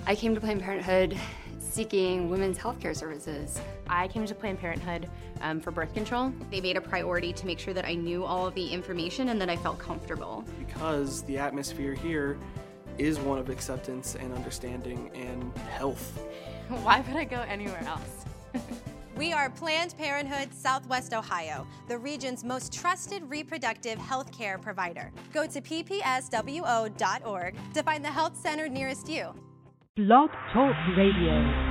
I came to Planned Parenthood seeking women's health care services. I came to Planned Parenthood for birth control. They made a priority to make sure that I knew all of the information and that I felt comfortable. Because the atmosphere here is one of acceptance and understanding and health. Why would I go anywhere else? We are Planned Parenthood Southwest Ohio, the region's most trusted reproductive health care provider. Go to ppswo.org to find the health center nearest you. Blog Talk Radio.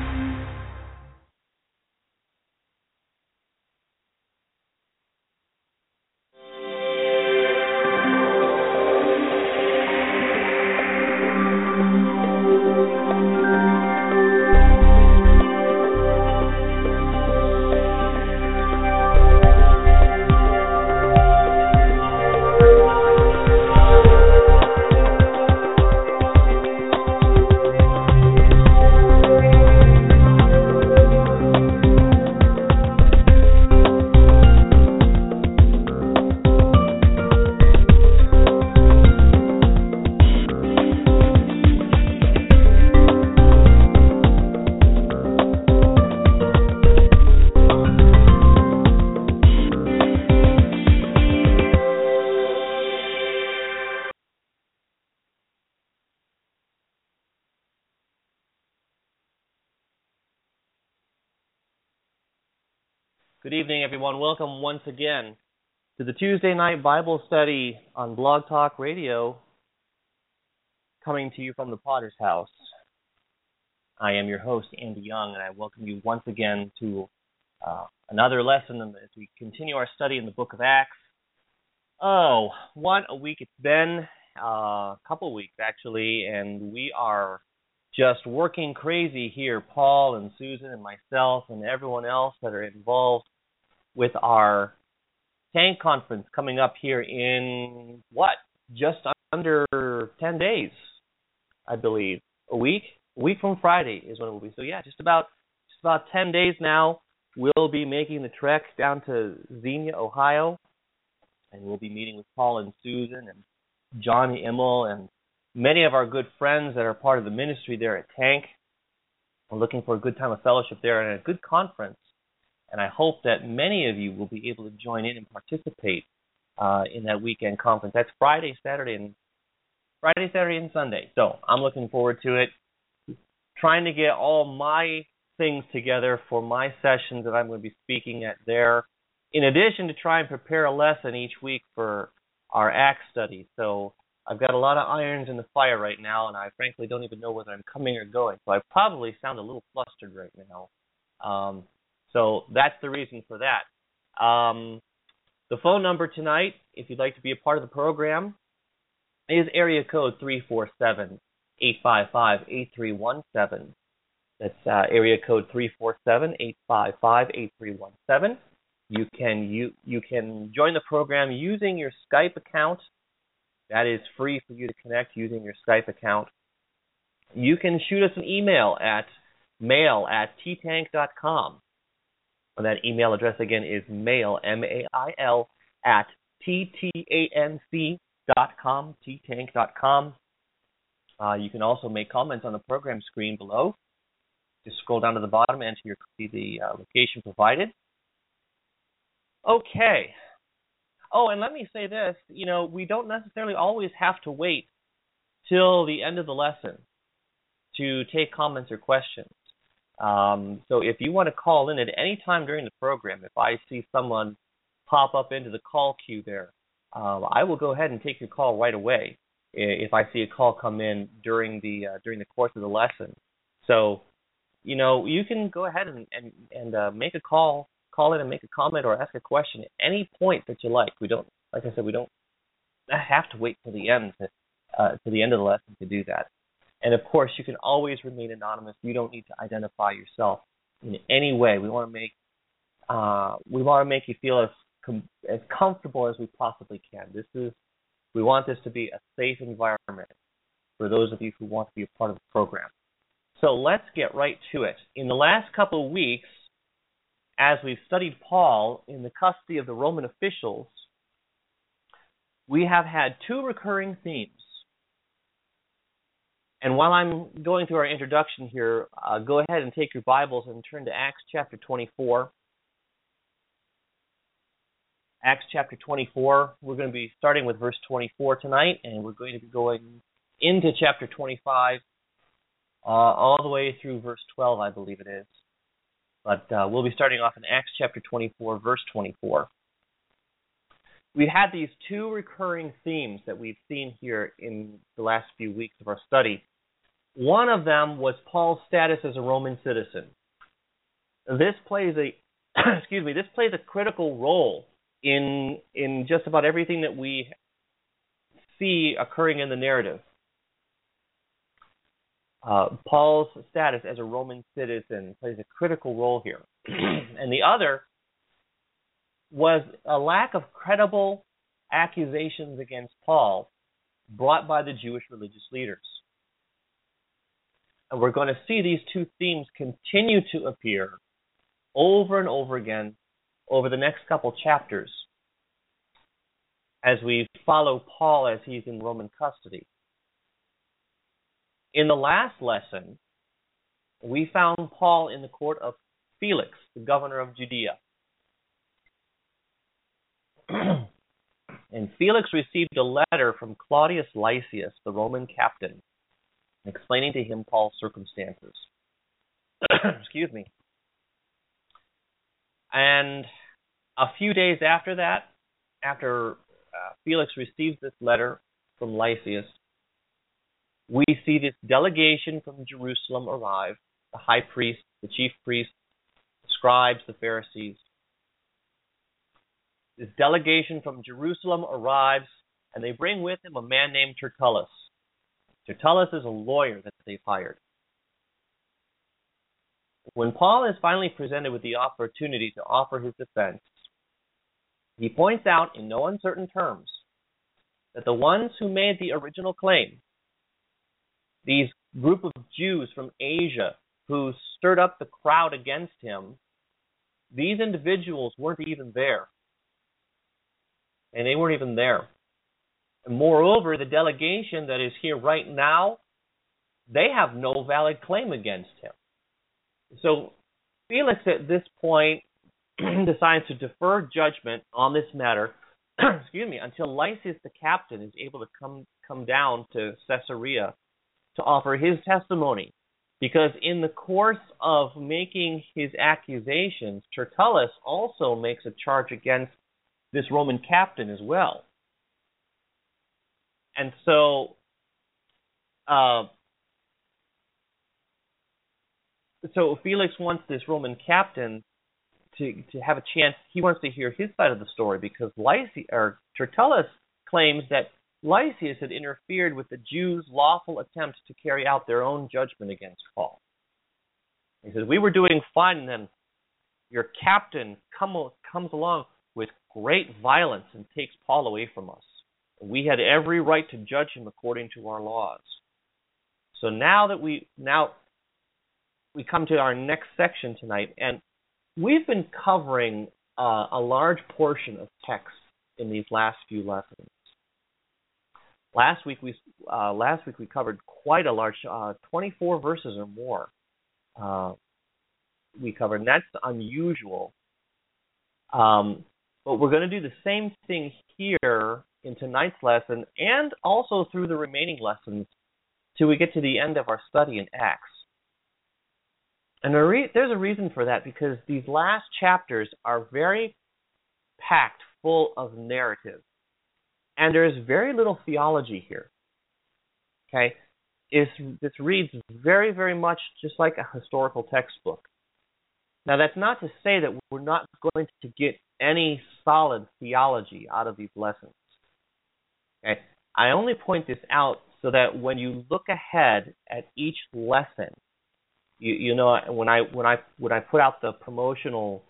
Good evening, everyone. Welcome once again to the Tuesday night Bible study on Blog Talk Radio, coming to you from the Potter's House. I am your host, Andy Young, and I welcome you once again to another lesson as we continue our study in the book of Acts. Oh, what a week it's been, a couple weeks actually, and we are just working crazy here, Paul and Susan and myself and everyone else that are involved with our tank conference coming up here in, just under 10 days, I believe. A week from Friday is when it will be. So yeah, just about 10 days now, we'll be making the trek down to Xenia, Ohio, and we'll be meeting with Paul and Susan and Johnny Immel and many of our good friends that are part of the ministry there at Tank. We're looking for a good time of fellowship there and a good conference. And I hope that many of you will be able to join in and participate in that weekend conference. That's Friday, Saturday, and Sunday. So I'm looking forward to it. Trying to get all my things together for my sessions that I'm going to be speaking at there, in addition to try and prepare a lesson each week for our Acts study. So I've got a lot of irons in the fire right now, and I frankly don't even know whether I'm coming or going. So I probably sound a little flustered right now. So that's the reason for that. The phone number tonight, if you'd like to be a part of the program, is area code 347-855-8317. That's area code 347-855-8317. You can join the program using your Skype account. That is free for you to connect using your Skype account. You can shoot us an email at mail@ttank.com. And that email address again is mail, M-A-I-L, @ttanc.com, ttank.com. You can also make comments on the program screen below. Just scroll down to the bottom and see the location provided. Okay. Oh, and let me say this. We don't necessarily always have to wait till the end of the lesson to take comments or questions. So if you want to call in at any time during the program, if I see someone pop up into the call queue there, I will go ahead and take your call right away if I see a call come in during the course of the lesson. So, you can go ahead and make a call in and make a comment or ask a question at any point that you like. We don't have to wait till the end of the lesson to do that. And of course, you can always remain anonymous. You don't need to identify yourself in any way. We want to make you feel as comfortable as we possibly can. We want this to be a safe environment for those of you who want to be a part of the program. So let's get right to it. In the last couple of weeks, as we've studied Paul in the custody of the Roman officials, we have had two recurring themes. And while I'm going through our introduction here, go ahead and take your Bibles and turn to Acts chapter 24. Acts chapter 24, we're going to be starting with verse 24 tonight, and we're going to be going into chapter 25 all the way through verse 12, I believe it is. But we'll be starting off in Acts chapter 24, verse 24. We've had these two recurring themes that we've seen here in the last few weeks of our study. One of them was Paul's status as a Roman citizen. This plays a this plays a critical role in just about everything that we see occurring in the narrative. Paul's status as a Roman citizen plays a critical role here. And the other was a lack of credible accusations against Paul brought by the Jewish religious leaders. And we're going to see these two themes continue to appear over and over again over the next couple chapters as we follow Paul as he's in Roman custody. In the last lesson, we found Paul in the court of Felix, the governor of Judea. And Felix received a letter from Claudius Lysias, the Roman captain, explaining to him Paul's circumstances. Excuse me. And a few days after that, after Felix receives this letter from Lysias, we see this delegation from Jerusalem arrive, the high priest, the chief priest, the scribes, the Pharisees. This delegation from Jerusalem arrives, and they bring with them a man named Tertullus. Tertullus is a lawyer that they've hired. When Paul is finally presented with the opportunity to offer his defense, he points out in no uncertain terms that the ones who made the original claim, these group of Jews from Asia who stirred up the crowd against him, these individuals weren't even there. And they weren't even there. And moreover, the delegation that is here right now, they have no valid claim against him. So Felix at this point decides to defer judgment on this matter until Lysias the captain is able to come down to Caesarea to offer his testimony. Because in the course of making his accusations, Tertullus also makes a charge against this Roman captain as well. And so Felix wants this Roman captain to have a chance. He wants to hear his side of the story because Tertullus claims that Lysias had interfered with the Jews' lawful attempt to carry out their own judgment against Paul. He says, we were doing fine, and then your captain comes along with great violence and takes Paul away from us. We had every right to judge him according to our laws. So now we come to our next section tonight, and we've been covering a large portion of text in these last few lessons. Last week we covered quite a large 24 verses or more. We covered, and that's unusual. But we're going to do the same thing here in tonight's lesson and also through the remaining lessons till we get to the end of our study in Acts. And there's a reason for that, because these last chapters are very packed full of narrative. And there's very little theology here. Okay? This reads very, very much just like a historical textbook. Now, that's not to say that we're not going to get any solid theology out of these lessons. Okay? I only point this out so that when you look ahead at each lesson, you know, when I put out the promotional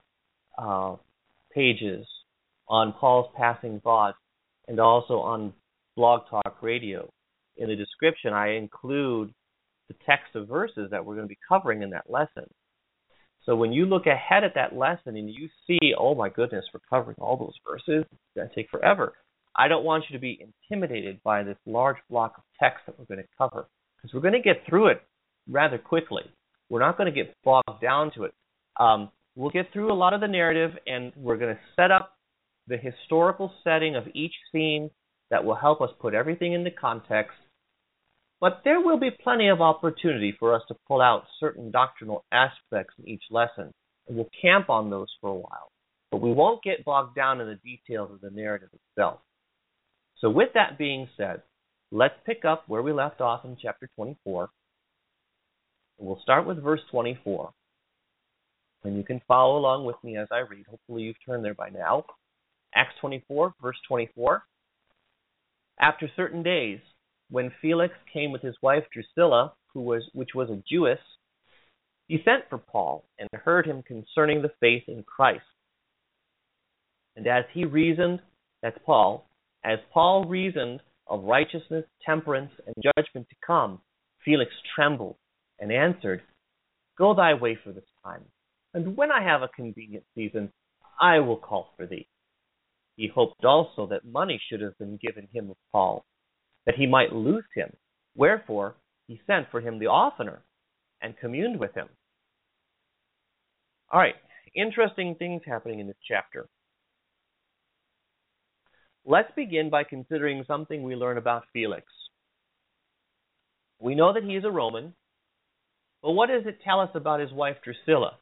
pages on Paul's Passing Thoughts and also on Blog Talk Radio, in the description I include the text of verses that we're going to be covering in that lesson. So when you look ahead at that lesson and you see, oh my goodness, we're covering all those verses, it's going to take forever. I don't want you to be intimidated by this large block of text that we're going to cover. because we're going to get through it rather quickly. We're not going to get bogged down to it. We'll get through a lot of the narrative, and we're going to set up the historical setting of each scene that will help us put everything into context. But there will be plenty of opportunity for us to pull out certain doctrinal aspects in each lesson, and we'll camp on those for a while. But we won't get bogged down in the details of the narrative itself. So with that being said, let's pick up where we left off in chapter 24. We'll start with verse 24. And you can follow along with me as I read. Hopefully you've turned there by now. Acts 24, verse 24. After certain days, when Felix came with his wife Drusilla, which was a Jewess, he sent for Paul and heard him concerning the faith in Christ. And as he reasoned, that's Paul, as Paul reasoned of righteousness, temperance, and judgment to come, Felix trembled and answered, Go thy way for this time, and when I have a convenient season, I will call for thee. He hoped also that money should have been given him of Paul, that he might loose him. Wherefore he sent for him the oftener, and communed with him. All right, interesting things happening in this chapter. Let's begin by considering something we learn about Felix. We know that he is a Roman, but what does it tell us about his wife Drusilla?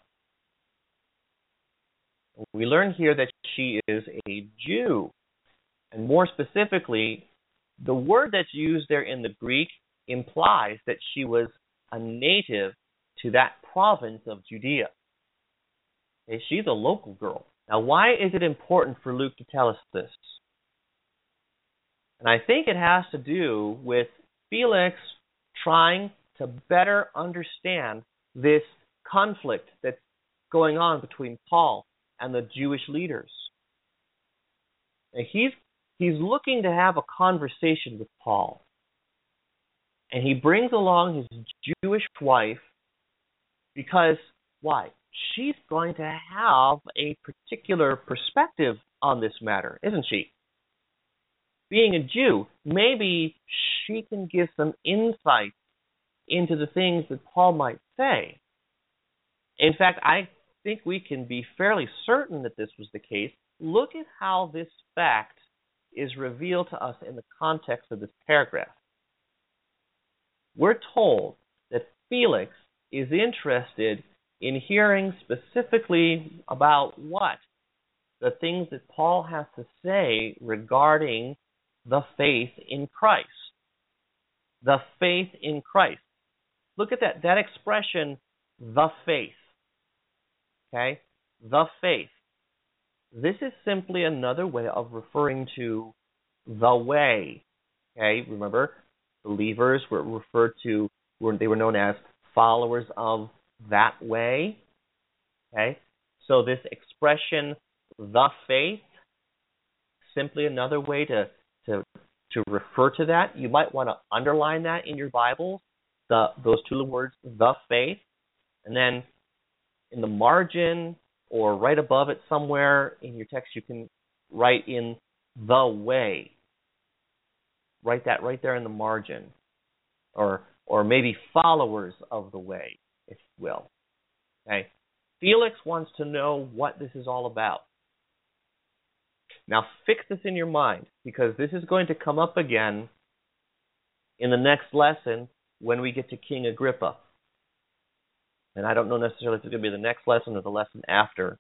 We learn here that she is a Jew. And more specifically, the word that's used there in the Greek implies that she was a native to that province of Judea. Okay, she's a local girl. Now, why is it important for Luke to tell us this? And I think it has to do with Felix trying to better understand this conflict that's going on between Paul and the Jewish leaders. And he's looking to have a conversation with Paul. And he brings along his Jewish wife because, why? She's going to have a particular perspective on this matter, isn't she? Being a Jew, maybe she can give some insight into the things that Paul might say. In fact, I think we can be fairly certain that this was the case. Look at how this fact is revealed to us in the context of this paragraph. We're told that Felix is interested in hearing specifically about what? The things that Paul has to say regarding the faith in Christ. The faith in Christ. Look at that expression, the faith. Okay? The faith. This is simply another way of referring to the way. Okay? Remember, believers were referred to, they were known as followers of that way. Okay? So this expression, the faith, simply another way to refer to that. You might want to underline that in your Bible, those two words, the faith, and then in the margin or right above it somewhere in your text, you can write in the way. Write that right there in the margin, or maybe followers of the way, if you will. Okay. Felix wants to know what this is all about. Now, fix this in your mind, because this is going to come up again in the next lesson when we get to King Agrippa. And I don't know necessarily if it's going to be the next lesson or the lesson after.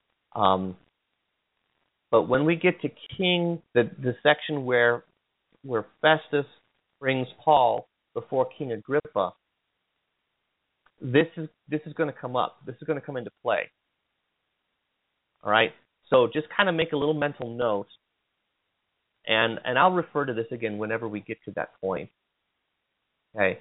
But when we get to the section where Festus brings Paul before King Agrippa, this is going to come up. This is going to come into play. All right? So just kind of make a little mental note, and I'll refer to this again whenever we get to that point. Okay?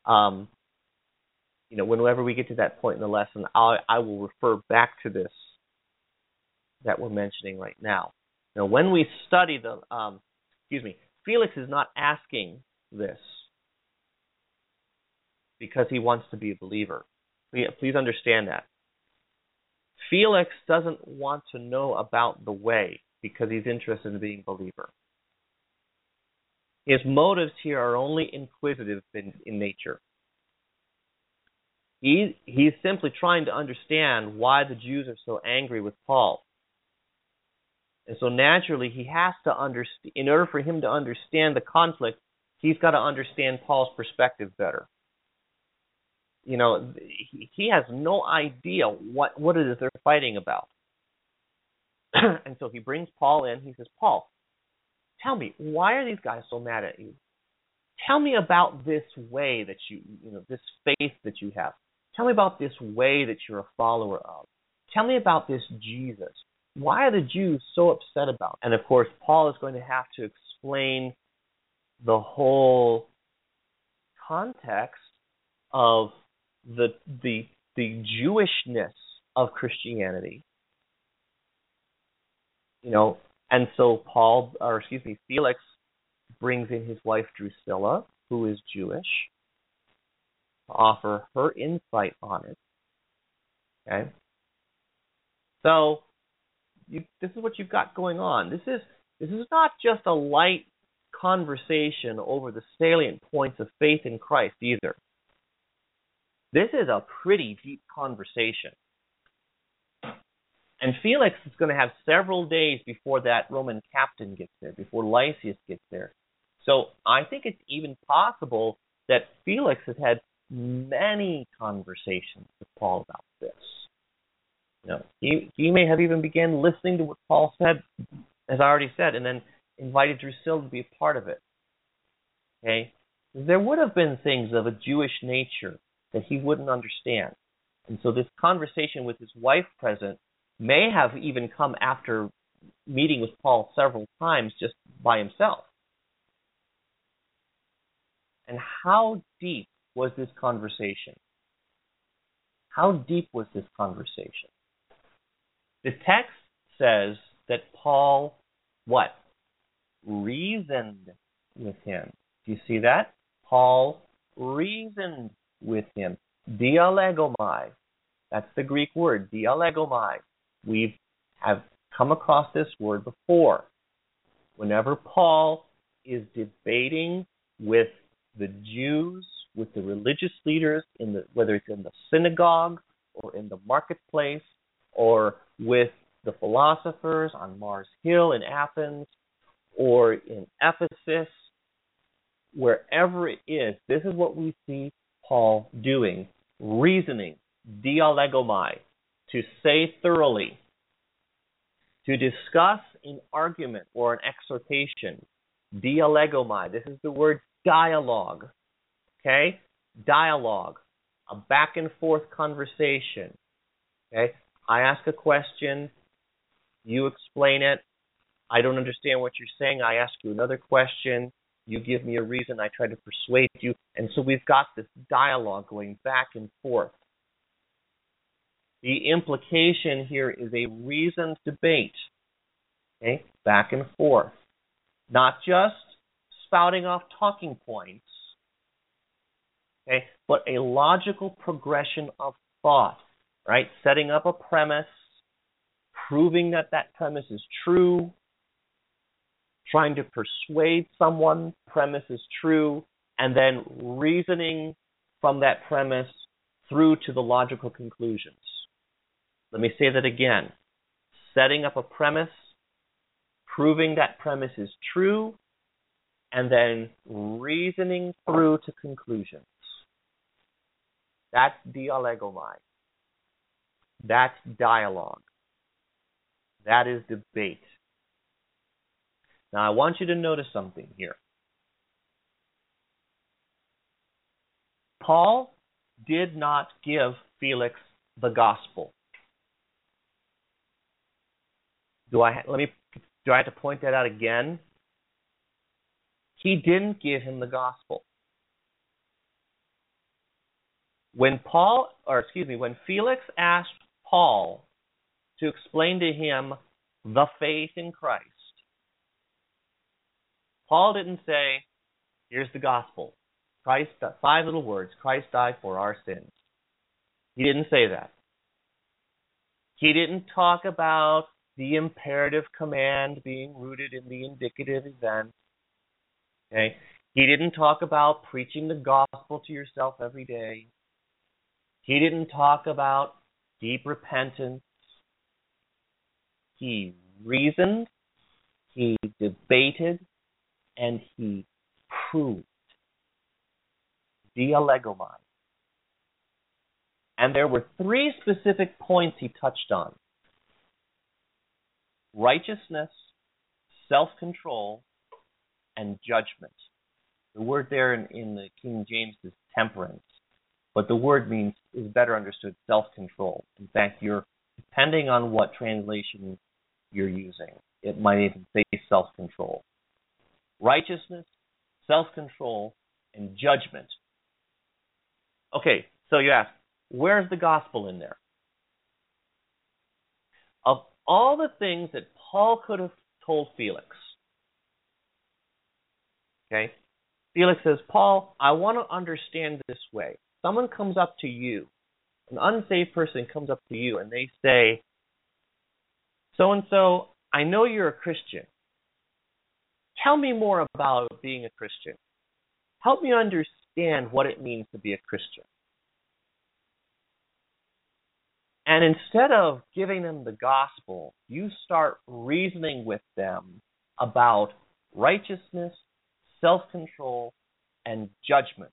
Whenever we get to that point in the lesson, I will refer back to this that we're mentioning right now. Now, when we study Felix is not asking this because he wants to be a believer. Please understand that. Felix doesn't want to know about the way because he's interested in being a believer. His motives here are only inquisitive in nature. He's simply trying to understand why the Jews are so angry with Paul. And so naturally, he has to understand, in order for him to understand the conflict, he's got to understand Paul's perspective better. You know, he has no idea what it is they're fighting about. And so he brings Paul in. He says, Paul, tell me, why are these guys so mad at you? Tell me about this way that this faith that you have. Tell me about this way that you're a follower of. Tell me about this Jesus. Why are the Jews so upset about it? And of course, Paul is going to have to explain the whole context of the Jewishness of Christianity. You know, and so Felix brings in his wife Drusilla, who is Jewish, to offer her insight on it. Okay? So this is what you've got going on. This is not just a light conversation over the salient points of faith in Christ either. This is a pretty deep conversation. And Felix is going to have several days before that Roman captain gets there, before Lysias gets there. So I think it's even possible that Felix has had many conversations with Paul about this. You know, he may have even began listening to what Paul said, as I already said, and then invited Drusilla to be a part of it. Okay? There would have been things of a Jewish nature that he wouldn't understand. And so this conversation with his wife present may have even come after meeting with Paul several times just by himself. And how deep was this conversation? How deep was this conversation? The text says that Paul, what? Reasoned with him. Do you see that? Paul reasoned with him. Dialegomai. That's the Greek word, dialegomai. We have come across this word before. Whenever Paul is debating with the Jews, with the religious leaders, whether it's in the synagogue or in the marketplace, or with the philosophers on Mars Hill in Athens, or in Ephesus, wherever it is, this is what we see Paul doing. Reasoning, dialegomai, to say thoroughly, to discuss an argument or an exhortation. Dialegomai, this is the word dialogue. Okay? Dialogue, a back and forth conversation. Okay? I ask a question, you explain it. I don't understand what you're saying. I ask you another question. You give me a reason. I try to persuade you. And so we've got this dialogue going back and forth. The implication here is a reasoned debate. Okay? Back and forth. Not just spouting off talking points, okay, but a logical progression of thought, right? Setting up a premise, proving that that premise is true, trying to persuade someone premise is true, and then reasoning from that premise through to the logical conclusions. Let me say that again. Setting up a premise, proving that premise is true, and then reasoning through to conclusions. That's dialegomai. That's dialogue. That is debate. Now, I want you to notice something here. Paul did not give Felix the gospel. Do I have to point that out again? He didn't give him the gospel. When Felix asked Paul to explain to him the faith in Christ, Paul didn't say, here's the gospel. Christ, 5 little words, Christ died for our sins. He didn't say that. He didn't talk about the imperative command being rooted in the indicative event. Okay? He didn't talk about preaching the gospel to yourself every day. He didn't talk about deep repentance. He reasoned, he debated, and he proved. Dialegomai. And there were three specific points he touched on: righteousness, self-control, and judgment. The word there in the King James is temperance, but the word is better understood self-control. In fact, depending on what translation you're using, it might even say self-control. Righteousness, self-control, and judgment. Okay, so you ask, where's the gospel in there? Of all the things that Paul could have told Felix, okay, Felix says, Paul, I want to understand this way. Someone comes up to you, an unsaved person comes up to you, and they say, so-and-so, I know you're a Christian. Tell me more about being a Christian. Help me understand what it means to be a Christian. And instead of giving them the gospel, you start reasoning with them about righteousness, self-control, and judgment.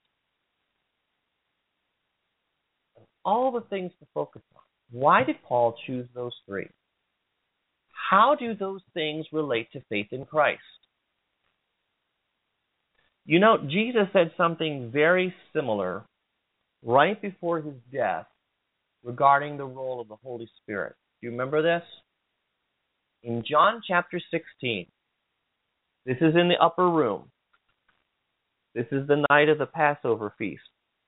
All the things to focus on. Why did Paul choose those three? How do those things relate to faith in Christ? You know, Jesus said something very similar right before his death regarding the role of the Holy Spirit. Do you remember this? In John chapter 16, this is in the upper room. This is the night of the Passover feast.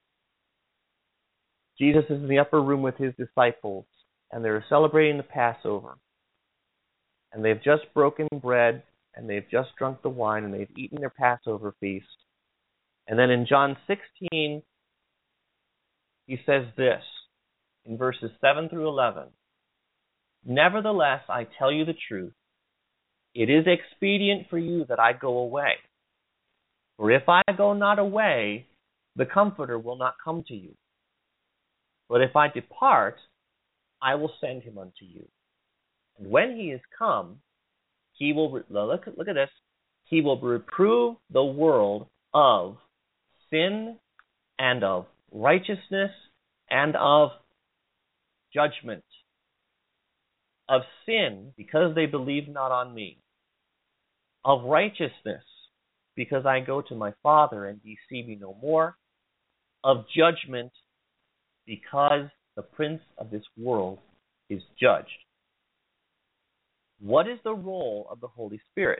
Jesus is in the upper room with his disciples, and they're celebrating the Passover. And they've just broken bread, and they've just drunk the wine, and they've eaten their Passover feast. And then in John 16, he says this, in verses 7 through 11, Nevertheless, I tell you the truth, it is expedient for you that I go away. For if I go not away, the Comforter will not come to you. But if I depart, I will send him unto you. And when he is come, he will, look at this, he will reprove the world of sin and of righteousness and of judgment. Of sin, because they believe not on me. Of righteousness, because I go to my Father and ye see me no more. Of judgment, because the prince of this world is judged. What is the role of the Holy Spirit?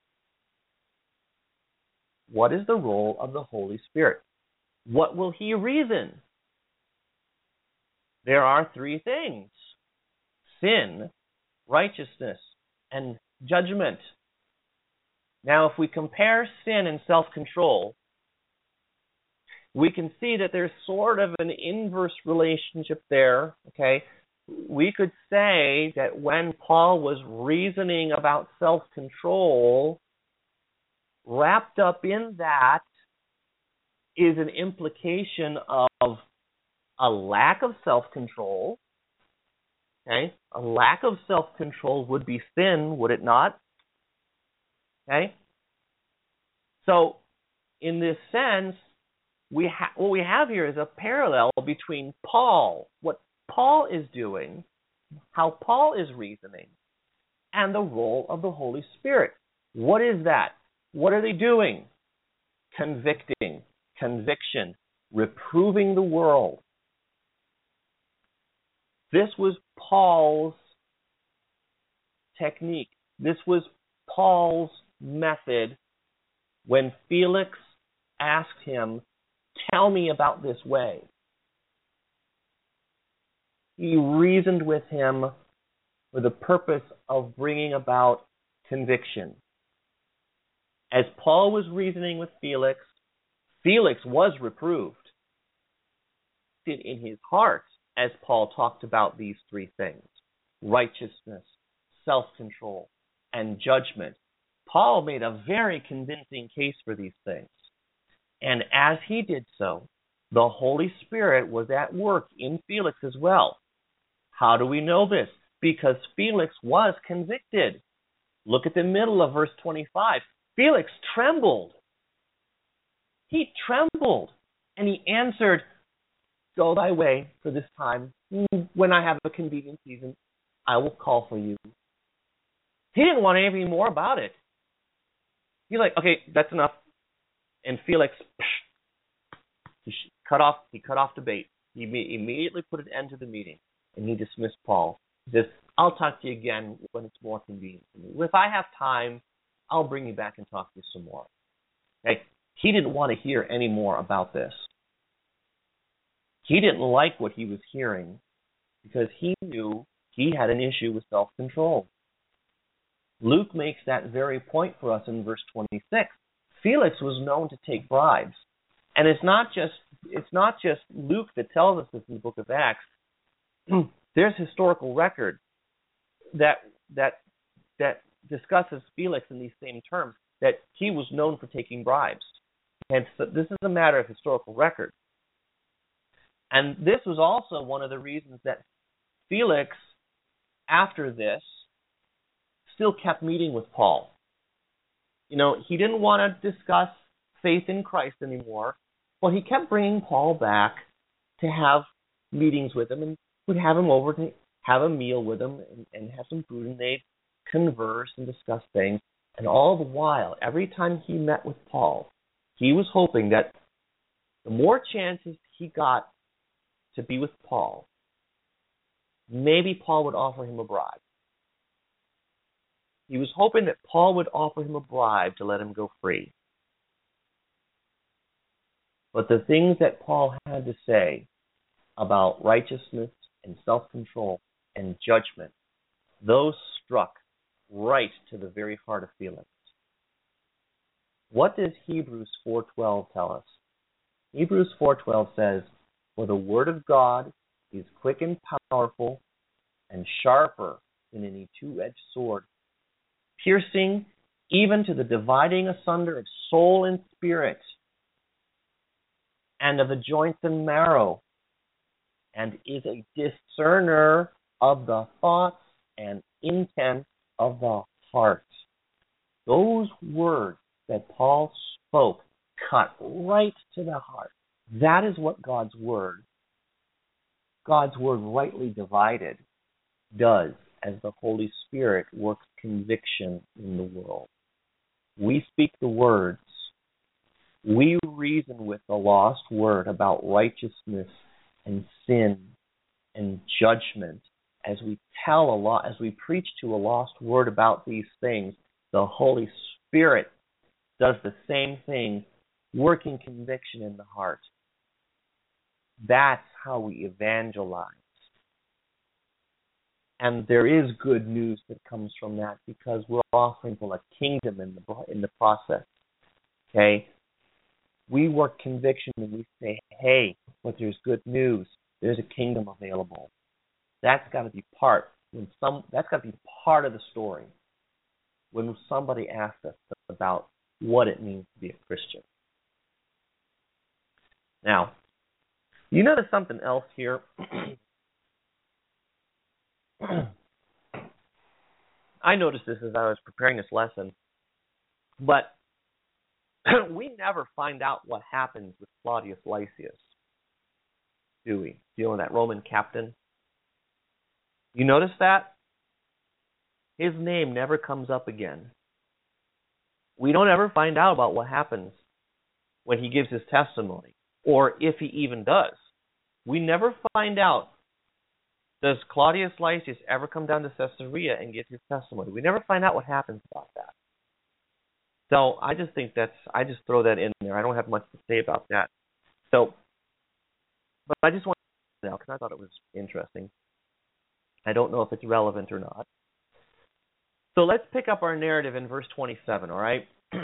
What is the role of the Holy Spirit? What will he reason? There are three things: sin, righteousness, and judgment. Now, if we compare sin and self-control, we can see that there's sort of an inverse relationship there, okay? We could say that when Paul was reasoning about self-control, wrapped up in that is an implication of a lack of self-control. Okay? A lack of self-control would be sin, would it not? Okay? So, in this sense, what we have here is a parallel between Paul, what Paul is doing, how Paul is reasoning, and the role of the Holy Spirit. What is that? What are they doing? Convicting, conviction, reproving the world. This was Paul's technique. This was Paul's method when Felix asked him, "Tell me about this way." He reasoned with him for the purpose of bringing about conviction. As Paul was reasoning with Felix, Felix was reproved in his heart as Paul talked about these three things: righteousness, self-control, and judgment. Paul made a very convincing case for these things. And as he did so, the Holy Spirit was at work in Felix as well. How do we know this? Because Felix was convicted. Look at the middle of verse 25. Felix trembled. He trembled. And he answered, "Go thy way for this time. When I have a convenient season, I will call for you." He didn't want anything more about it. He's like, "Okay, that's enough." And Felix, he cut off debate. He immediately put an end to the meeting, and he dismissed Paul. He says, "I'll talk to you again when it's more convenient for me. If I have time, I'll bring you back and talk to you some more." Okay? He didn't want to hear any more about this. He didn't like what he was hearing because he knew he had an issue with self-control. Luke makes that very point for us in verse 26. Felix was known to take bribes. And it's not just Luke that tells us this in the book of Acts. There's historical record that discusses Felix in these same terms, that he was known for taking bribes. And so this is a matter of historical record. And this was also one of the reasons that Felix, after this, still kept meeting with Paul. You know, he didn't want to discuss faith in Christ anymore. Well, he kept bringing Paul back to have meetings with him and would have him over to have a meal with him and have some food, and they'd converse and discuss things. And all the while, every time he met with Paul, he was hoping that the more chances he got to be with Paul, maybe Paul would offer him a bribe. He was hoping that Paul would offer him a bribe to let him go free. But the things that Paul had to say about righteousness and self-control and judgment, those struck right to the very heart of Felix. What does Hebrews 4:12 tell us? Hebrews 4:12 says, "For the word of God is quick and powerful and sharper than any two-edged sword, piercing even to the dividing asunder of soul and spirit, and of the joints and marrow, and is a discerner of the thoughts and intent of the heart." Those words that Paul spoke cut right to the heart. That is what God's word rightly divided, does as the Holy Spirit works conviction in the world. We speak the words. We reason with the lost word about righteousness and sin and judgment. As we preach to a lost word about these things, the Holy Spirit does the same thing, working conviction in the heart. That's how we evangelize. And there is good news that comes from that, because we're offering for a kingdom in the process. Okay? We work conviction and we say, "Hey, but there's good news. There's a kingdom available." That's got to be part of the story when somebody asks us about what it means to be a Christian. Now, you notice something else here. I noticed this as I was preparing this lesson, but we never find out what happens with Claudius Lysias, do we? Dealing with that Roman captain. You notice that? His name never comes up again. We don't ever find out about what happens when he gives his testimony, or if he even does. We never find out. Does Claudius Lysias ever come down to Caesarea and give his testimony? We never find out what happens about that. So I just throw that in there. I don't have much to say about that. So, but I just want to know, because I thought it was interesting. I don't know if it's relevant or not. So let's pick up our narrative in verse 27, all right?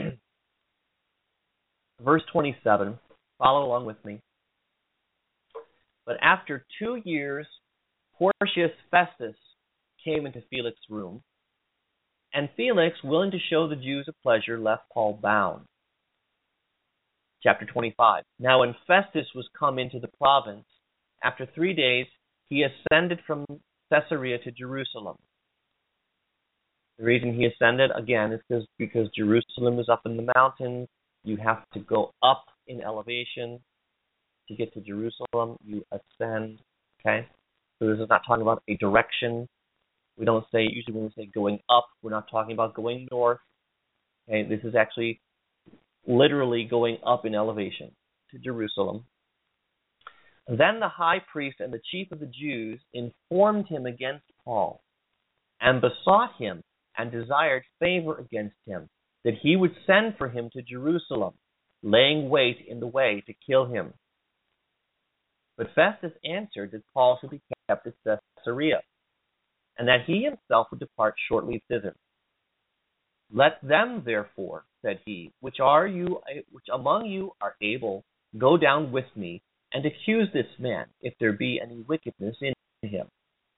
Verse 27, follow along with me. "But after 2 years, Porcius Festus came into Felix's room And Felix, willing to show the Jews a pleasure, left Paul bound. Chapter 25. Now when Festus was come into the province, after 3 days he ascended from Caesarea to Jerusalem. The reason he ascended, again, is because Jerusalem is up in the mountains. You have to go up in elevation to get to Jerusalem. You ascend, okay? So this is not talking about a direction. We don't say, usually when we say going up, we're not talking about going north. Okay, this is actually literally going up in elevation to Jerusalem. Then the high priest and the chief of the Jews informed him against Paul and besought him and desired favor against him, that he would send for him to Jerusalem, laying wait in the way to kill him. But Festus answered that Paul should be kept at Caesarea, and that he himself would depart shortly thither. Let them, therefore, said he, which among you are able, go down with me, and accuse this man, if there be any wickedness in him.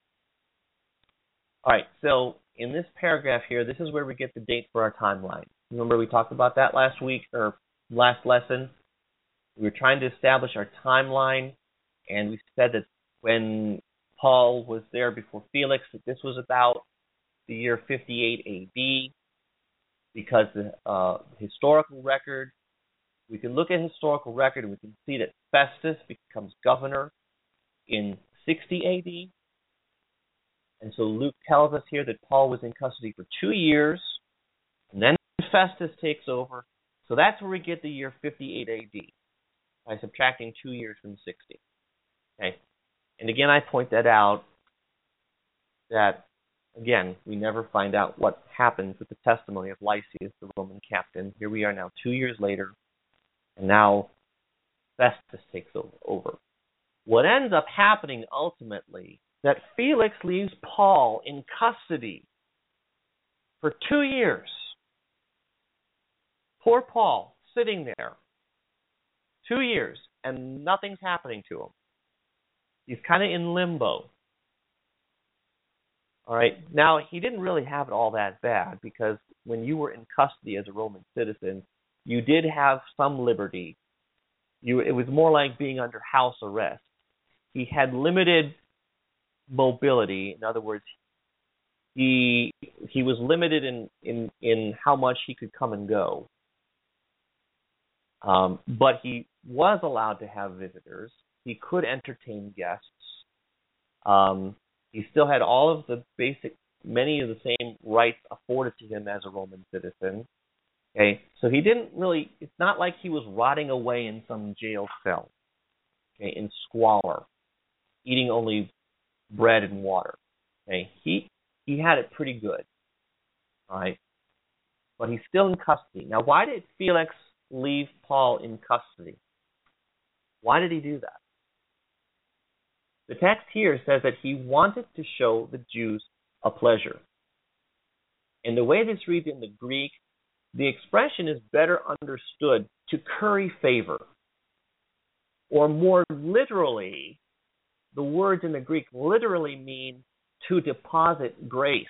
All right, so in this paragraph here, this is where we get the date for our timeline. Remember we talked about that last week, or last lesson? We were trying to establish our timeline, and we said that when Paul was there before Felix, that this was about the year 58 AD, because the historical record, we can look at historical record and we can see that Festus becomes governor in 60 AD. And so Luke tells us here that Paul was in custody for 2 years, and then Festus takes over. So that's where we get the year 58 AD, by subtracting 2 years from 60. Okay. And again, I point that out that, again, we never find out what happens with the testimony of Lysias, the Roman captain. Here we are now 2 years later, and now Festus takes over. What ends up happening ultimately, that Felix leaves Paul in custody for 2 years. Poor Paul, sitting there, 2 years, and nothing's happening to him. He's kind of in limbo. All right. Now, he didn't really have it all that bad, because when you were in custody as a Roman citizen, you did have some liberty. It was more like being under house arrest. He had limited mobility. In other words, he was limited in how much he could come and go. But he was allowed to have visitors. He could entertain guests. He still had all of the many of the same rights afforded to him as a Roman citizen. Okay, so he didn't really, it's not like he was rotting away in some jail cell, okay, in squalor, eating only bread and water. Okay, he had it pretty good, all right, but he's still in custody. Now, why did Felix leave Paul in custody? Why did he do that? The text here says that he wanted to show the Jews a pleasure. And the way this reads in the Greek, the expression is better understood to curry favor. Or more literally, the words in the Greek literally mean to deposit grace.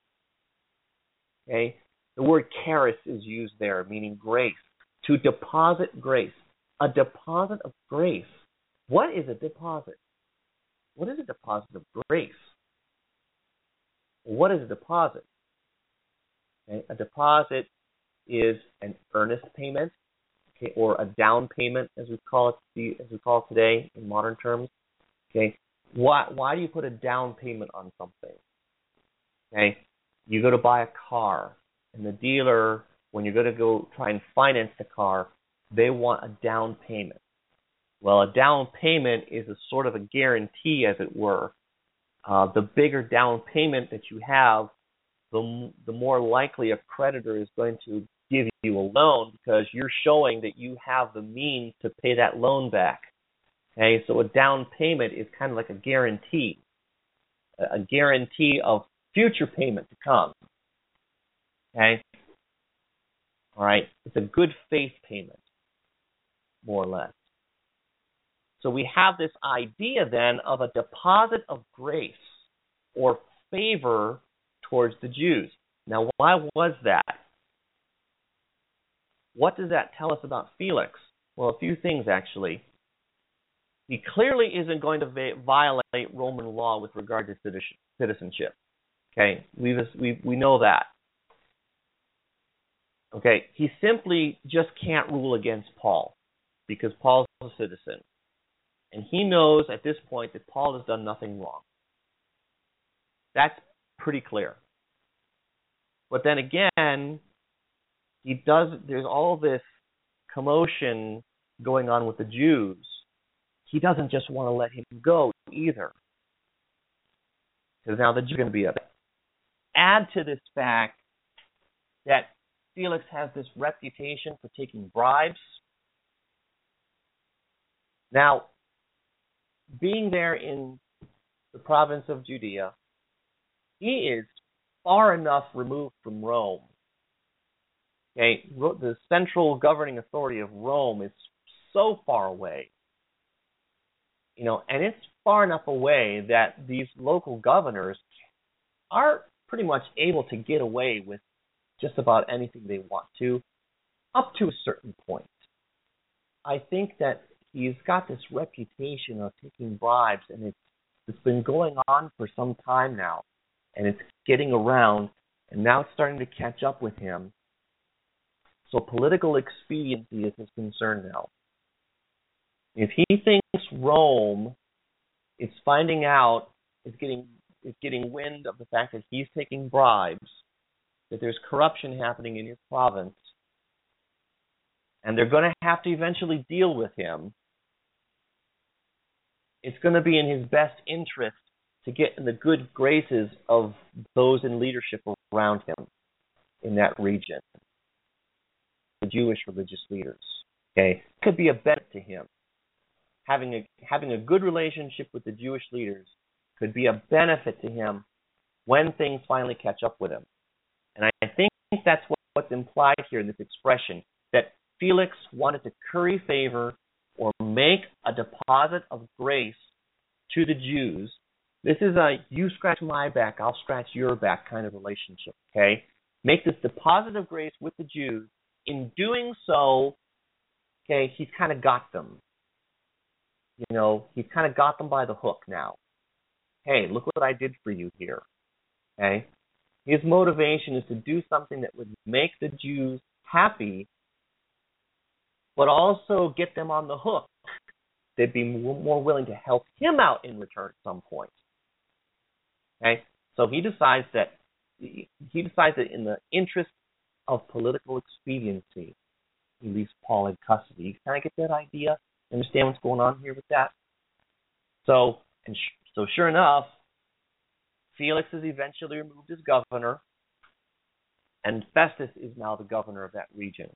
Okay? The word charis is used there, meaning grace. To deposit grace. A deposit of grace. What is a deposit? What is a deposit of grace? What is a deposit? Okay, a deposit is an earnest payment, okay, or a down payment, as we call it today in modern terms. Okay, why do you put a down payment on something? Okay, you go to buy a car, and the dealer, when you're going to go try and finance the car, they want a down payment. Well, a down payment is a sort of a guarantee, as it were. The bigger down payment that you have, the more likely a creditor is going to give you a loan, because you're showing that you have the means to pay that loan back. Okay, so a down payment is kind of like a guarantee of future payment to come. Okay, all right, it's a good faith payment, more or less. So we have this idea then of a deposit of grace or favor towards the Jews. Now, why was that? What does that tell us about Felix? Well, a few things, actually. He clearly isn't going to violate Roman law with regard to citizenship. Okay, we know that. Okay, he simply just can't rule against Paul because Paul's a citizen. And he knows at this point that Paul has done nothing wrong. That's pretty clear. But then again, there's all this commotion going on with the Jews. He doesn't just want to let him go either. Because now the Jews are going to be upset. Add to this fact that Felix has this reputation for taking bribes. Now, being there in the province of Judea, he is far enough removed from Rome. Okay, the central governing authority of Rome is so far away. And it's far enough away that these local governors are pretty much able to get away with just about anything they want to, up to a certain point. I think that he's got this reputation of taking bribes, and it's been going on for some time now, and it's getting around, and now it's starting to catch up with him. So political expediency is his concern now. If he thinks Rome is finding out, is getting wind of the fact that he's taking bribes, that there's corruption happening in his province, and they're going to have to eventually deal with him, it's going to be in his best interest to get in the good graces of those in leadership around him in that region, the Jewish religious leaders. Okay, it could be a benefit to him. Having a good relationship with the Jewish leaders could be a benefit to him when things finally catch up with him. And I think that's what's implied here in this expression, that Felix wanted to curry favor or make a deposit of grace to the Jews. This is a you scratch my back, I'll scratch your back kind of relationship, okay? Make this deposit of grace with the Jews. In doing so, okay, he's kind of got them. He's kind of got them by the hook now. Hey, look what I did for you here, okay? His motivation is to do something that would make the Jews happy, but also get them on the hook. They'd be more willing to help him out in return at some point. Okay, so he decides that in the interest of political expediency, he leaves Paul in custody. You kind of get that idea? Understand what's going on here with that? So sure enough, Felix is eventually removed as governor, and Festus is now the governor of that region.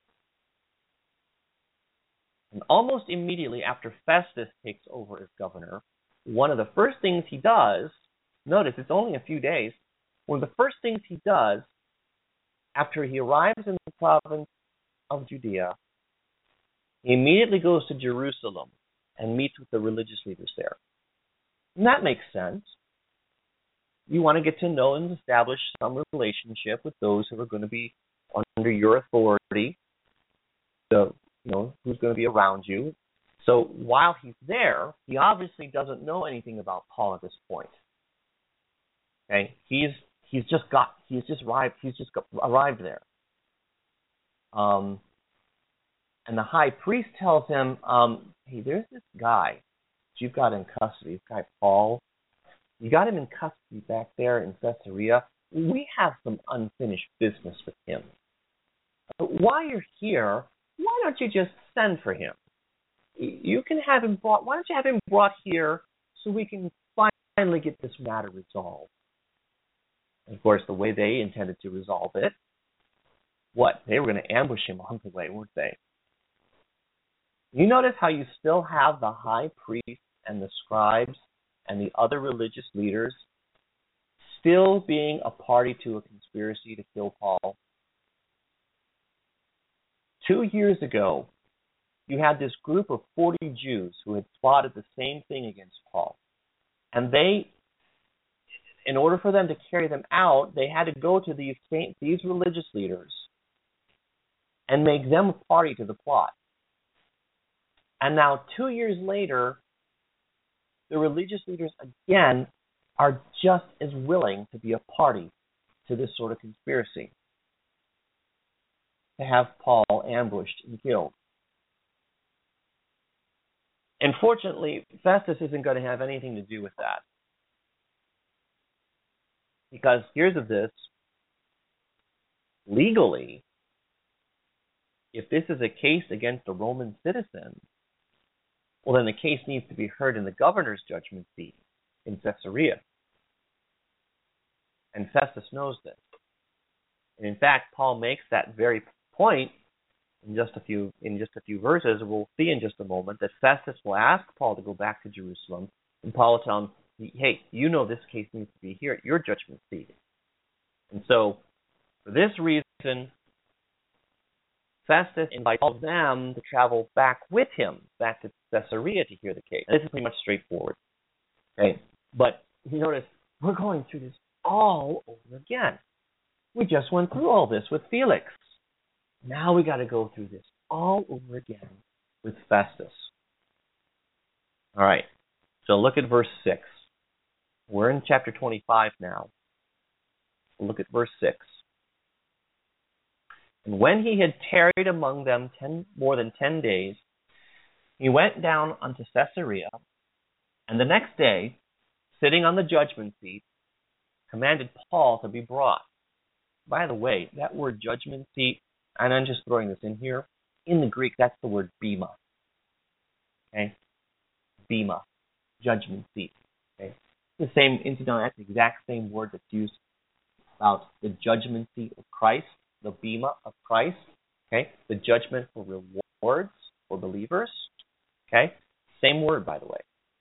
And almost immediately after Festus takes over as governor, one of the first things he does, notice it's only a few days, one of the first things he does after he arrives in the province of Judea, he immediately goes to Jerusalem and meets with the religious leaders there. And that makes sense. You want to get to know and establish some relationship with those who are going to be under your authority, who's going to be around you. So while he's there, he obviously doesn't know anything about Paul at this point. Okay, he's just arrived there. And the high priest tells him, hey, there's this guy that you've got in custody, this guy Paul. You got him in custody back there in Caesarea. We have some unfinished business with him. But while you're here, why don't you just send for him? You can have him brought. Why don't you have him brought here so we can finally get this matter resolved? And of course, the way they intended to resolve it, they were going to ambush him along the way, weren't they? You notice how you still have the high priest and the scribes and the other religious leaders still being a party to a conspiracy to kill Paul. 2 years ago, you had this group of 40 Jews who had plotted the same thing against Paul. And they in order for them to carry them out, they had to go to these religious leaders and make them a party to the plot. And now, 2 years later, the religious leaders again are just as willing to be a party to this sort of conspiracy, to have Paul ambushed and killed. Unfortunately, Festus isn't going to have anything to do with that. Because here's this, legally, if this is a case against a Roman citizen, well, then the case needs to be heard in the governor's judgment seat in Caesarea. And Festus knows this. And in fact, Paul makes that very point in just a few verses. We'll see in just a moment that Festus will ask Paul to go back to Jerusalem, and Paul will tell him, hey, you know this case needs to be here at your judgment seat. And so, for this reason, Festus invites all of them to travel back with him, back to Caesarea to hear the case. And this is pretty much straightforward. Okay? But you notice, we're going through this all over again. We just went through all this with Felix. Now we got to go through this all over again with Festus. All right. So look at verse 6. We're in chapter 25 now. Look at verse 6. And when he had tarried among them more than 10 days, he went down unto Caesarea, and the next day, sitting on the judgment seat, commanded Paul to be brought. By the way, that word judgment seat, and I'm just throwing this in here, in the Greek, that's the word bema. Okay? Bema, judgment seat. Okay? The same, incidentally, that's the exact same word that's used about the judgment seat of Christ, the bema of Christ. Okay? The judgment for rewards for believers. Okay? Same word, by the way.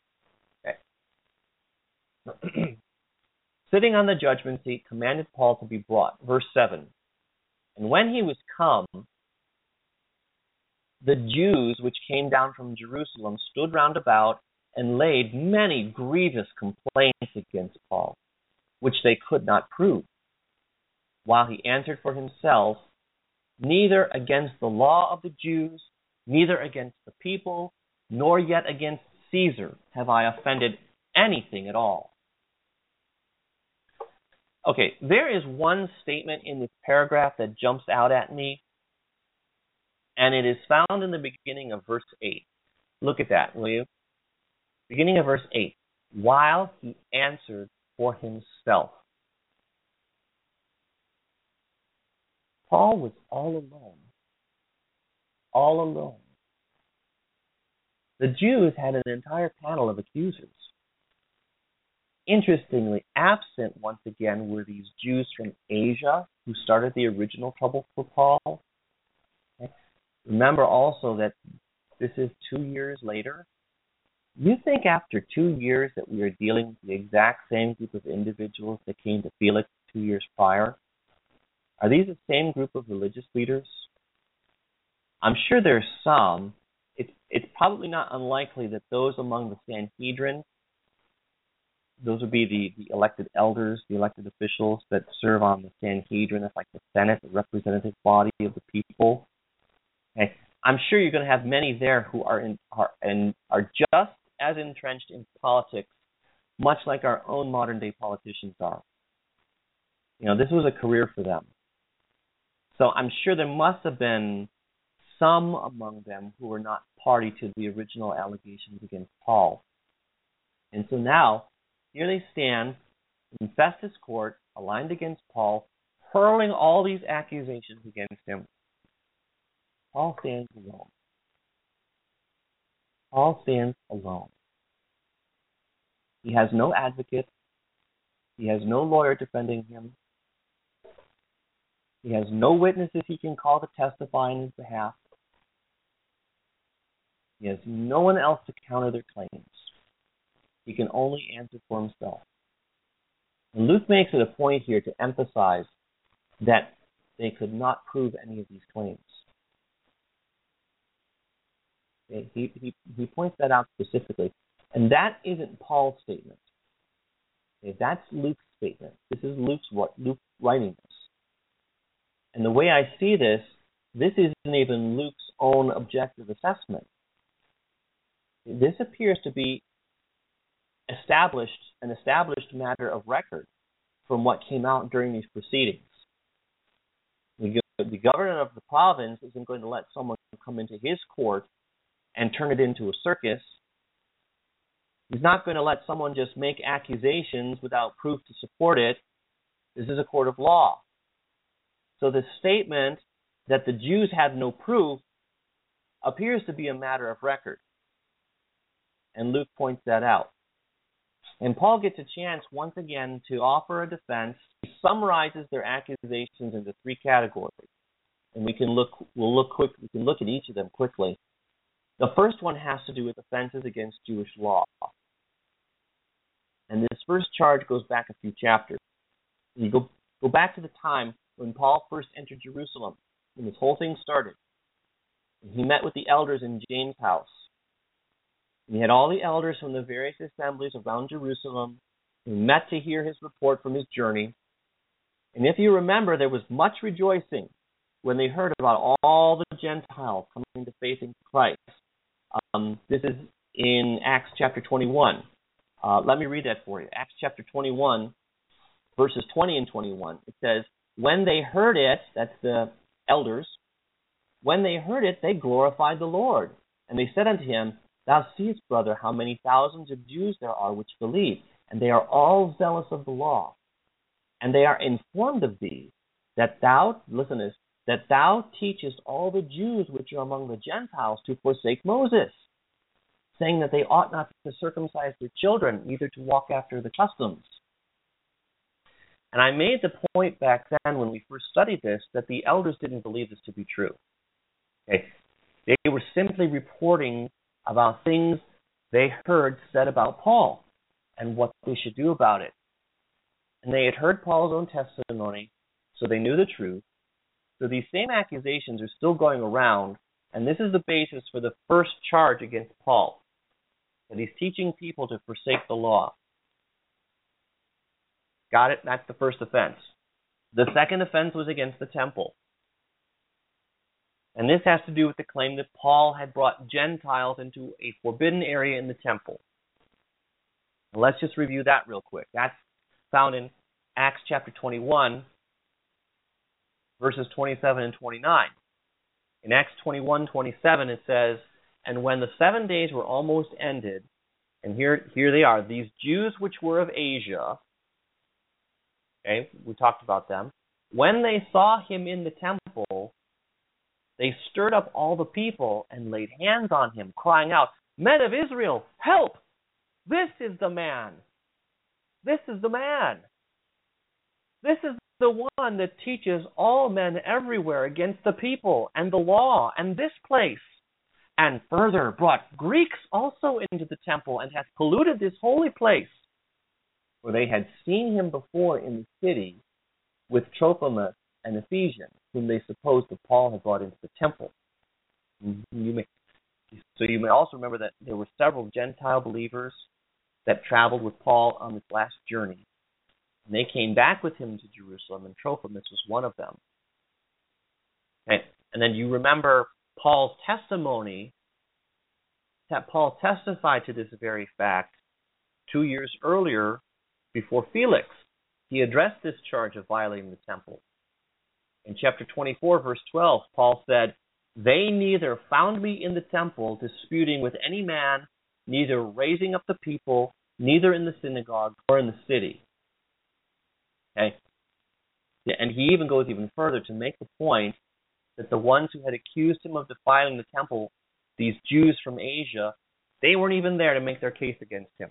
Okay. Sitting on the judgment seat, commanded Paul to be brought. Verse 7. And when he was come, the Jews which came down from Jerusalem stood round about and laid many grievous complaints against Paul, which they could not prove. While he answered for himself, neither against the law of the Jews, neither against the people, nor yet against Caesar have I offended anything at all. Okay, there is one statement in this paragraph that jumps out at me, and it is found in the beginning of verse 8. Look at that, will you? Beginning of verse 8. While he answered for himself. Paul was all alone. All alone. The Jews had an entire panel of accusers. Interestingly, absent once again were these Jews from Asia who started the original trouble for Paul. Okay. Remember also that this is 2 years later. You think after 2 years that we are dealing with the exact same group of individuals that came to Felix 2 years prior? Are these the same group of religious leaders? I'm sure there's some. It's probably not unlikely that those among the Sanhedrin, those would be the elected elders, the elected officials that serve on the Sanhedrin. That's like the Senate, the representative body of the people. Okay. I'm sure you're going to have many there who are just as entrenched in politics, much like our own modern day politicians are. You know, this was a career for them. So I'm sure there must have been some among them who were not party to the original allegations against Paul. And so now, here they stand in Festus' court, aligned against Paul, hurling all these accusations against him. Paul stands alone. Paul stands alone. He has no advocate. He has no lawyer defending him. He has no witnesses he can call to testify on his behalf. He has no one else to counter their claims. He can only answer for himself. And Luke makes it a point here to emphasize that they could not prove any of these claims. Okay, he points that out specifically. And that isn't Paul's statement. Okay, that's Luke's statement. This is Luke writing this. And the way I see this isn't even Luke's own objective assessment. This appears to be an established matter of record from what came out during these proceedings. The governor of the province isn't going to let someone come into his court and turn it into a circus. He's not going to let someone just make accusations without proof to support it. This is a court of law. So the statement that the Jews had no proof appears to be a matter of record. And Luke points that out. And Paul gets a chance once again to offer a defense. He summarizes their accusations into three categories. And we can look at each of them quickly. The first one has to do with offenses against Jewish law. And this first charge goes back a few chapters. You go back to the time when Paul first entered Jerusalem, when this whole thing started. And he met with the elders in James' house. And he had all the elders from the various assemblies around Jerusalem who met to hear his report from his journey. And if you remember, there was much rejoicing when they heard about all the Gentiles coming to faith in Christ. This is in Acts chapter 21. Let me read that for you. Acts chapter 21, verses 20 and 21. It says, when they heard it, that's the elders, when they heard it, they glorified the Lord. And they said unto him, thou seest, brother, how many thousands of Jews there are which believe, and they are all zealous of the law. And they are informed of thee, that thou, listen to this, that thou teachest all the Jews which are among the Gentiles to forsake Moses, saying that they ought not to circumcise their children, neither to walk after the customs. And I made the point back then when we first studied this that the elders didn't believe this to be true. Okay? They were simply reporting about things they heard said about Paul and what they should do about it. And they had heard Paul's own testimony, so they knew the truth. So these same accusations are still going around, and this is the basis for the first charge against Paul, that he's teaching people to forsake the law. Got it? That's the first offense. The second offense was against the temple. And this has to do with the claim that Paul had brought Gentiles into a forbidden area in the temple. Now let's just review that real quick. That's found in Acts chapter 21, verses 27 and 29. In Acts 21:27 it says, and when the 7 days were almost ended, and here they are, these Jews which were of Asia, okay, we talked about them, when they saw him in the temple, they stirred up all the people and laid hands on him, crying out, men of Israel, help! This is the man. This is the man. This is the one that teaches all men everywhere against the people and the law and this place, and further brought Greeks also into the temple and hath polluted this holy place. For they had seen him before in the city with Trophimus and Ephesians, whom they supposed that Paul had brought into the temple. You may also remember that there were several Gentile believers that traveled with Paul on this last journey. And they came back with him to Jerusalem, and Trophimus was one of them. Okay. And then you remember Paul's testimony, that Paul testified to this very fact 2 years earlier before Felix. He addressed this charge of violating the temple. In chapter 24, verse 12, Paul said, they neither found me in the temple disputing with any man, neither raising up the people, neither in the synagogue or in the city. Okay? And he even goes even further to make the point that the ones who had accused him of defiling the temple, these Jews from Asia, they weren't even there to make their case against him.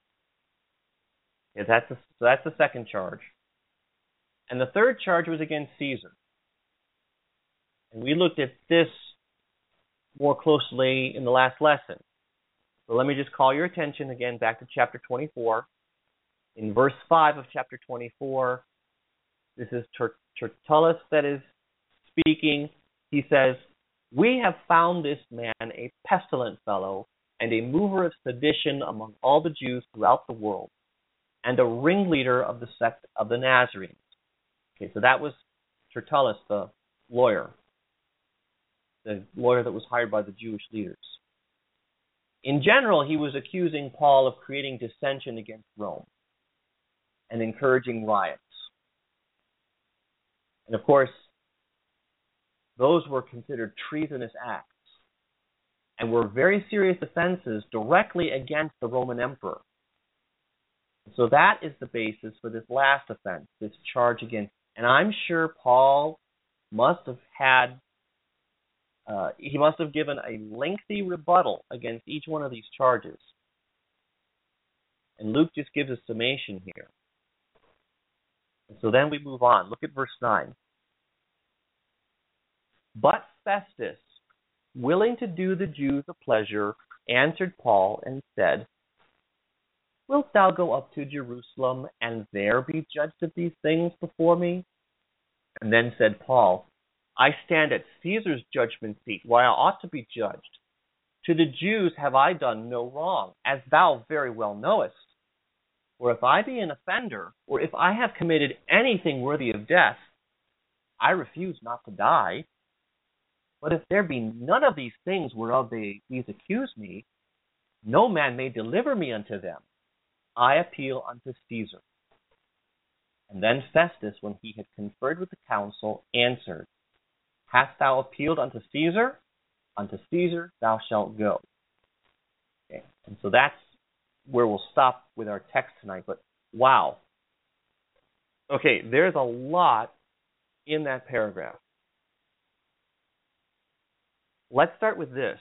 Yeah, so that's the second charge. And the third charge was against Caesar. And we looked at this more closely in the last lesson. So let me just call your attention again back to chapter 24. In verse 5 of chapter 24, this is Tertullus that is speaking. He says, we have found this man a pestilent fellow and a mover of sedition among all the Jews throughout the world. and a ringleader of the sect of the Nazarenes. Okay, so that was Tertullus, the lawyer that was hired by the Jewish leaders. In general, he was accusing Paul of creating dissension against Rome and encouraging riots. And of course, those were considered treasonous acts and were very serious offenses directly against the Roman emperor. So that is the basis for this last offense, this charge against. And I'm sure Paul must have given a lengthy rebuttal against each one of these charges. And Luke just gives a summation here. And so then we move on. Look at verse 9. But Festus, willing to do the Jews a pleasure, answered Paul and said, Wilt thou go up to Jerusalem and there be judged of these things before me? And then said Paul, I stand at Caesar's judgment seat, where I ought to be judged. To the Jews have I done no wrong, as thou very well knowest. For if I be an offender, or if I have committed anything worthy of death, I refuse not to die. But if there be none of these things whereof these accuse me, no man may deliver me unto them. I appeal unto Caesar. And then Festus, when he had conferred with the council, answered, Hast thou appealed unto Caesar? Unto Caesar thou shalt go. Okay. And so that's where we'll stop with our text tonight. But wow. Okay, there's a lot in that paragraph. Let's start with this.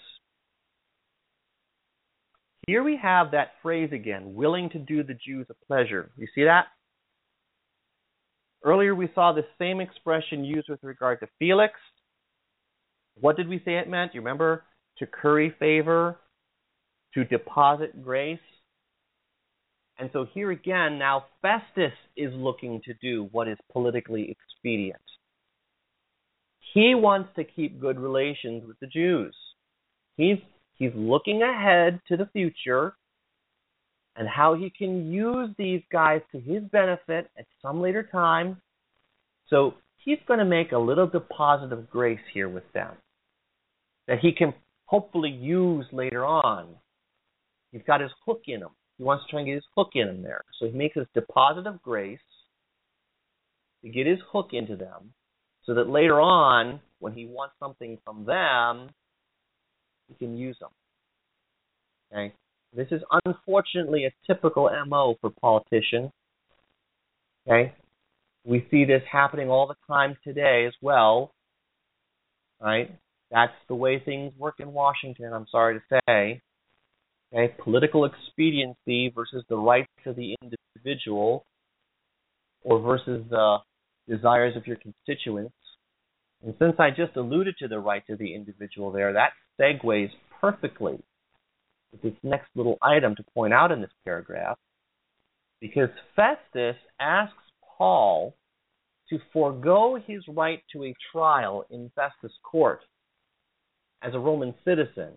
Here we have that phrase again, willing to do the Jews a pleasure. You see that? Earlier we saw the same expression used with regard to Felix. What did we say it meant? You remember? To curry favor, to deposit grace. And so here again, now Festus is looking to do what is politically expedient. He wants to keep good relations with the Jews. He's looking ahead to the future and how he can use these guys to his benefit at some later time. So he's going to make a little deposit of grace here with them that he can hopefully use later on. He's got his hook in him. He wants to try and get his hook in him there. So he makes this deposit of grace to get his hook into them so that later on, when he wants something from them, he can use them. Okay? This is unfortunately a typical MO for politicians. Okay? We see this happening all the time today as well. Right? That's the way things work in Washington, I'm sorry to say. Okay? Political expediency versus the rights of the individual or versus the desires of your constituents. And since I just alluded to the rights of the individual there, that segues perfectly with this next little item to point out in this paragraph, because Festus asks Paul to forego his right to a trial in Festus' court as a Roman citizen,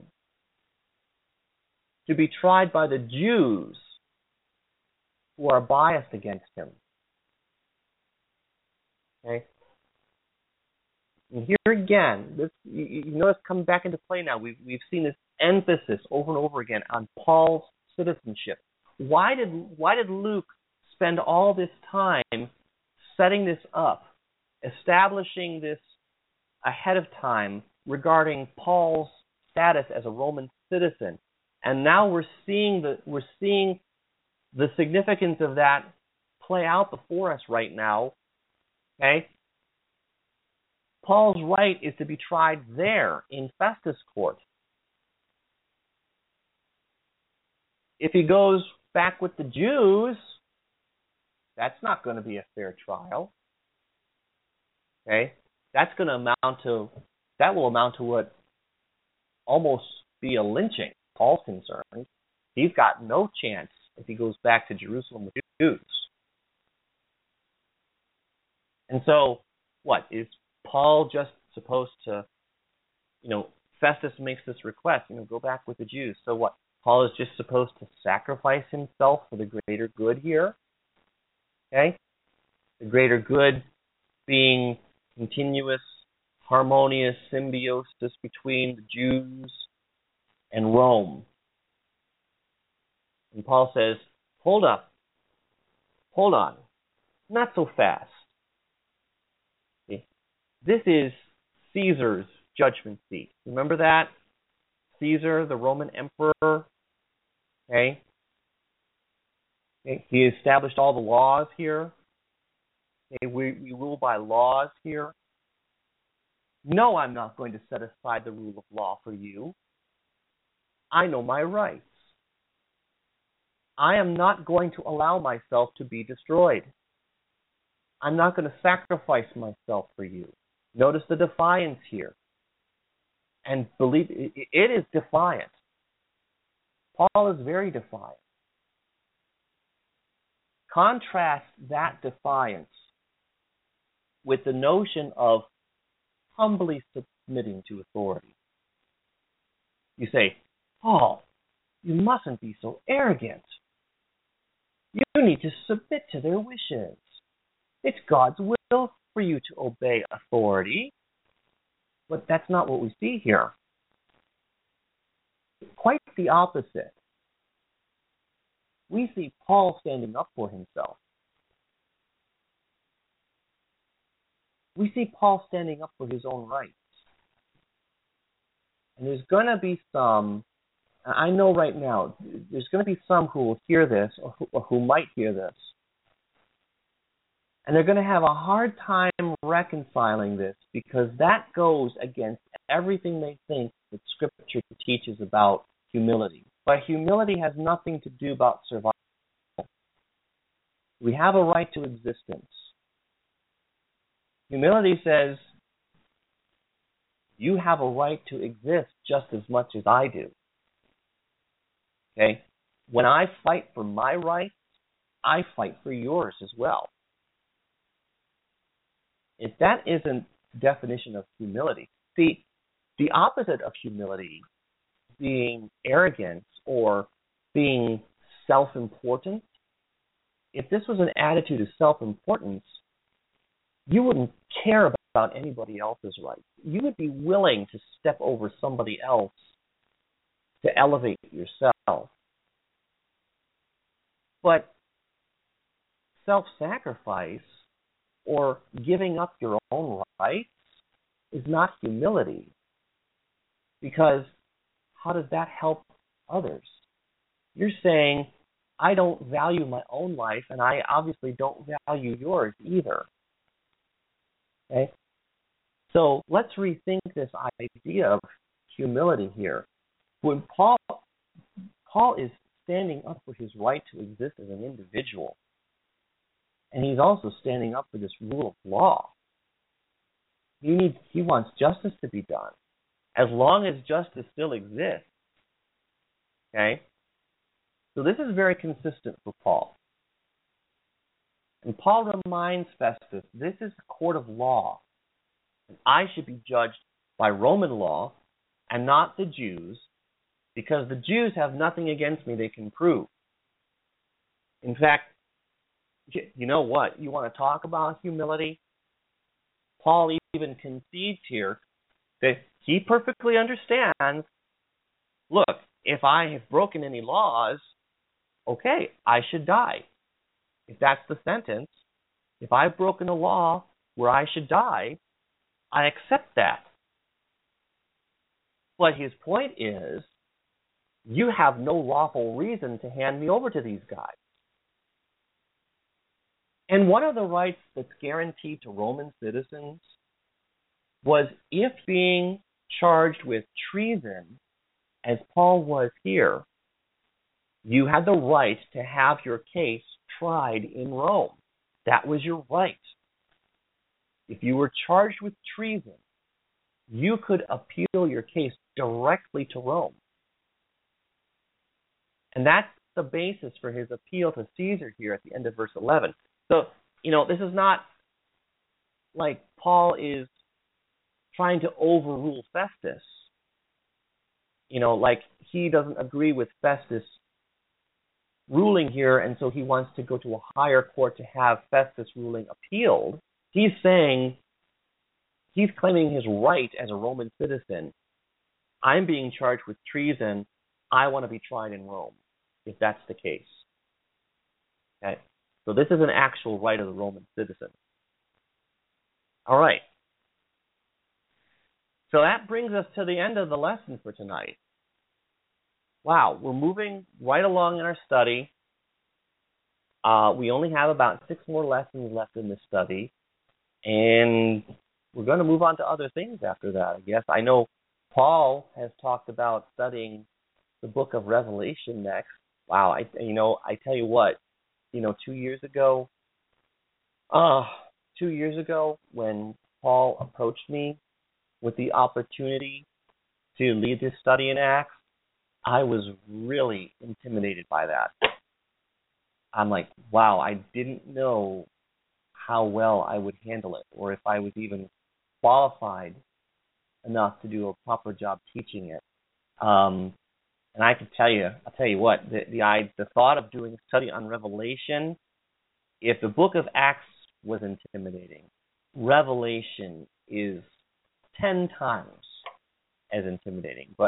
to be tried by the Jews who are biased against him. Okay? And here again, you notice coming back into play now, we've seen this emphasis over and over again on Paul's citizenship. Why did Luke spend all this time setting this up, establishing this ahead of time regarding Paul's status as a Roman citizen? And now we're seeing the significance of that play out before us right now. Okay? Paul's right is to be tried there in Festus' court. If he goes back with the Jews, that's not going to be a fair trial. Okay? That will amount to what almost be a lynching. Paul's concerned. He's got no chance if he goes back to Jerusalem with the Jews. And so, what? Is Paul just supposed to, Festus makes this request, go back with the Jews. So what? Paul is just supposed to sacrifice himself for the greater good here? Okay? The greater good being continuous, harmonious symbiosis between the Jews and Rome. And Paul says, hold up. Hold on. Not so fast. Okay. This is Caesar's judgment seat. Remember that? Caesar, the Roman emperor. Okay. He established all the laws here. Okay. We rule by laws here. No, I'm not going to set aside the rule of law for you. I know my rights. I am not going to allow myself to be destroyed. I'm not going to sacrifice myself for you. Notice the defiance here. And believe it is defiant. Paul is very defiant. Contrast that defiance with the notion of humbly submitting to authority. You say, Paul, you mustn't be so arrogant. You need to submit to their wishes. It's God's will for you to obey authority. But that's not what we see here. Quite the opposite. We see Paul standing up for himself. We see Paul standing up for his own rights. And there's going to be some, I know right now, there's going to be some who will hear this or who might hear this. And they're going to have a hard time reconciling this because that goes against everything they think that Scripture teaches about humility. But humility has nothing to do about survival. We have a right to existence. Humility says, you have a right to exist just as much as I do. Okay? When I fight for my rights, I fight for yours as well. If that isn't the definition of humility, see, the opposite of humility, being arrogance or being self-important, if this was an attitude of self-importance, you wouldn't care about anybody else's rights. You would be willing to step over somebody else to elevate yourself. But self-sacrifice or giving up your own rights is not humility. Because how does that help others? You're saying, I don't value my own life, and I obviously don't value yours either. Okay? So let's rethink this idea of humility here. When Paul is standing up for his right to exist as an individual, and he's also standing up for this rule of law. He wants justice to be done, as long as justice still exists. Okay? So this is very consistent for Paul. And Paul reminds Festus, this is a court of law. And I should be judged by Roman law and not the Jews, because the Jews have nothing against me they can prove. In fact, you know what? You want to talk about humility? Paul even concedes here that he perfectly understands, look, if I have broken any laws, okay, I should die. If that's the sentence, if I've broken a law where I should die, I accept that. But his point is, you have no lawful reason to hand me over to these guys. And one of the rights that's guaranteed to Roman citizens was, if being charged with treason, as Paul was here, you had the right to have your case tried in Rome. That was your right. If you were charged with treason, you could appeal your case directly to Rome. And that's the basis for his appeal to Caesar here at the end of verse 11. So, this is not like Paul is trying to overrule Festus. Like he doesn't agree with Festus ruling here, and so he wants to go to a higher court to have Festus' ruling appealed. He's saying, he's claiming his right as a Roman citizen. I'm being charged with treason. I want to be tried in Rome, if that's the case. Okay? So this is an actual right of the Roman citizen. All right. So that brings us to the end of the lesson for tonight. Wow, we're moving right along in our study. We only have about 6 more lessons left in this study, and we're going to move on to other things after that, I guess. I know Paul has talked about studying the book of Revelation next. Wow, I tell you what, 2 years ago, when Paul approached me with the opportunity to lead this study in Acts, I was really intimidated by that. I'm like, wow, I didn't know how well I would handle it, or if I was even qualified enough to do a proper job teaching it. And I can tell you, I'll tell you what, the thought of doing a study on Revelation, if the book of Acts was intimidating, Revelation is 10 times as intimidating. But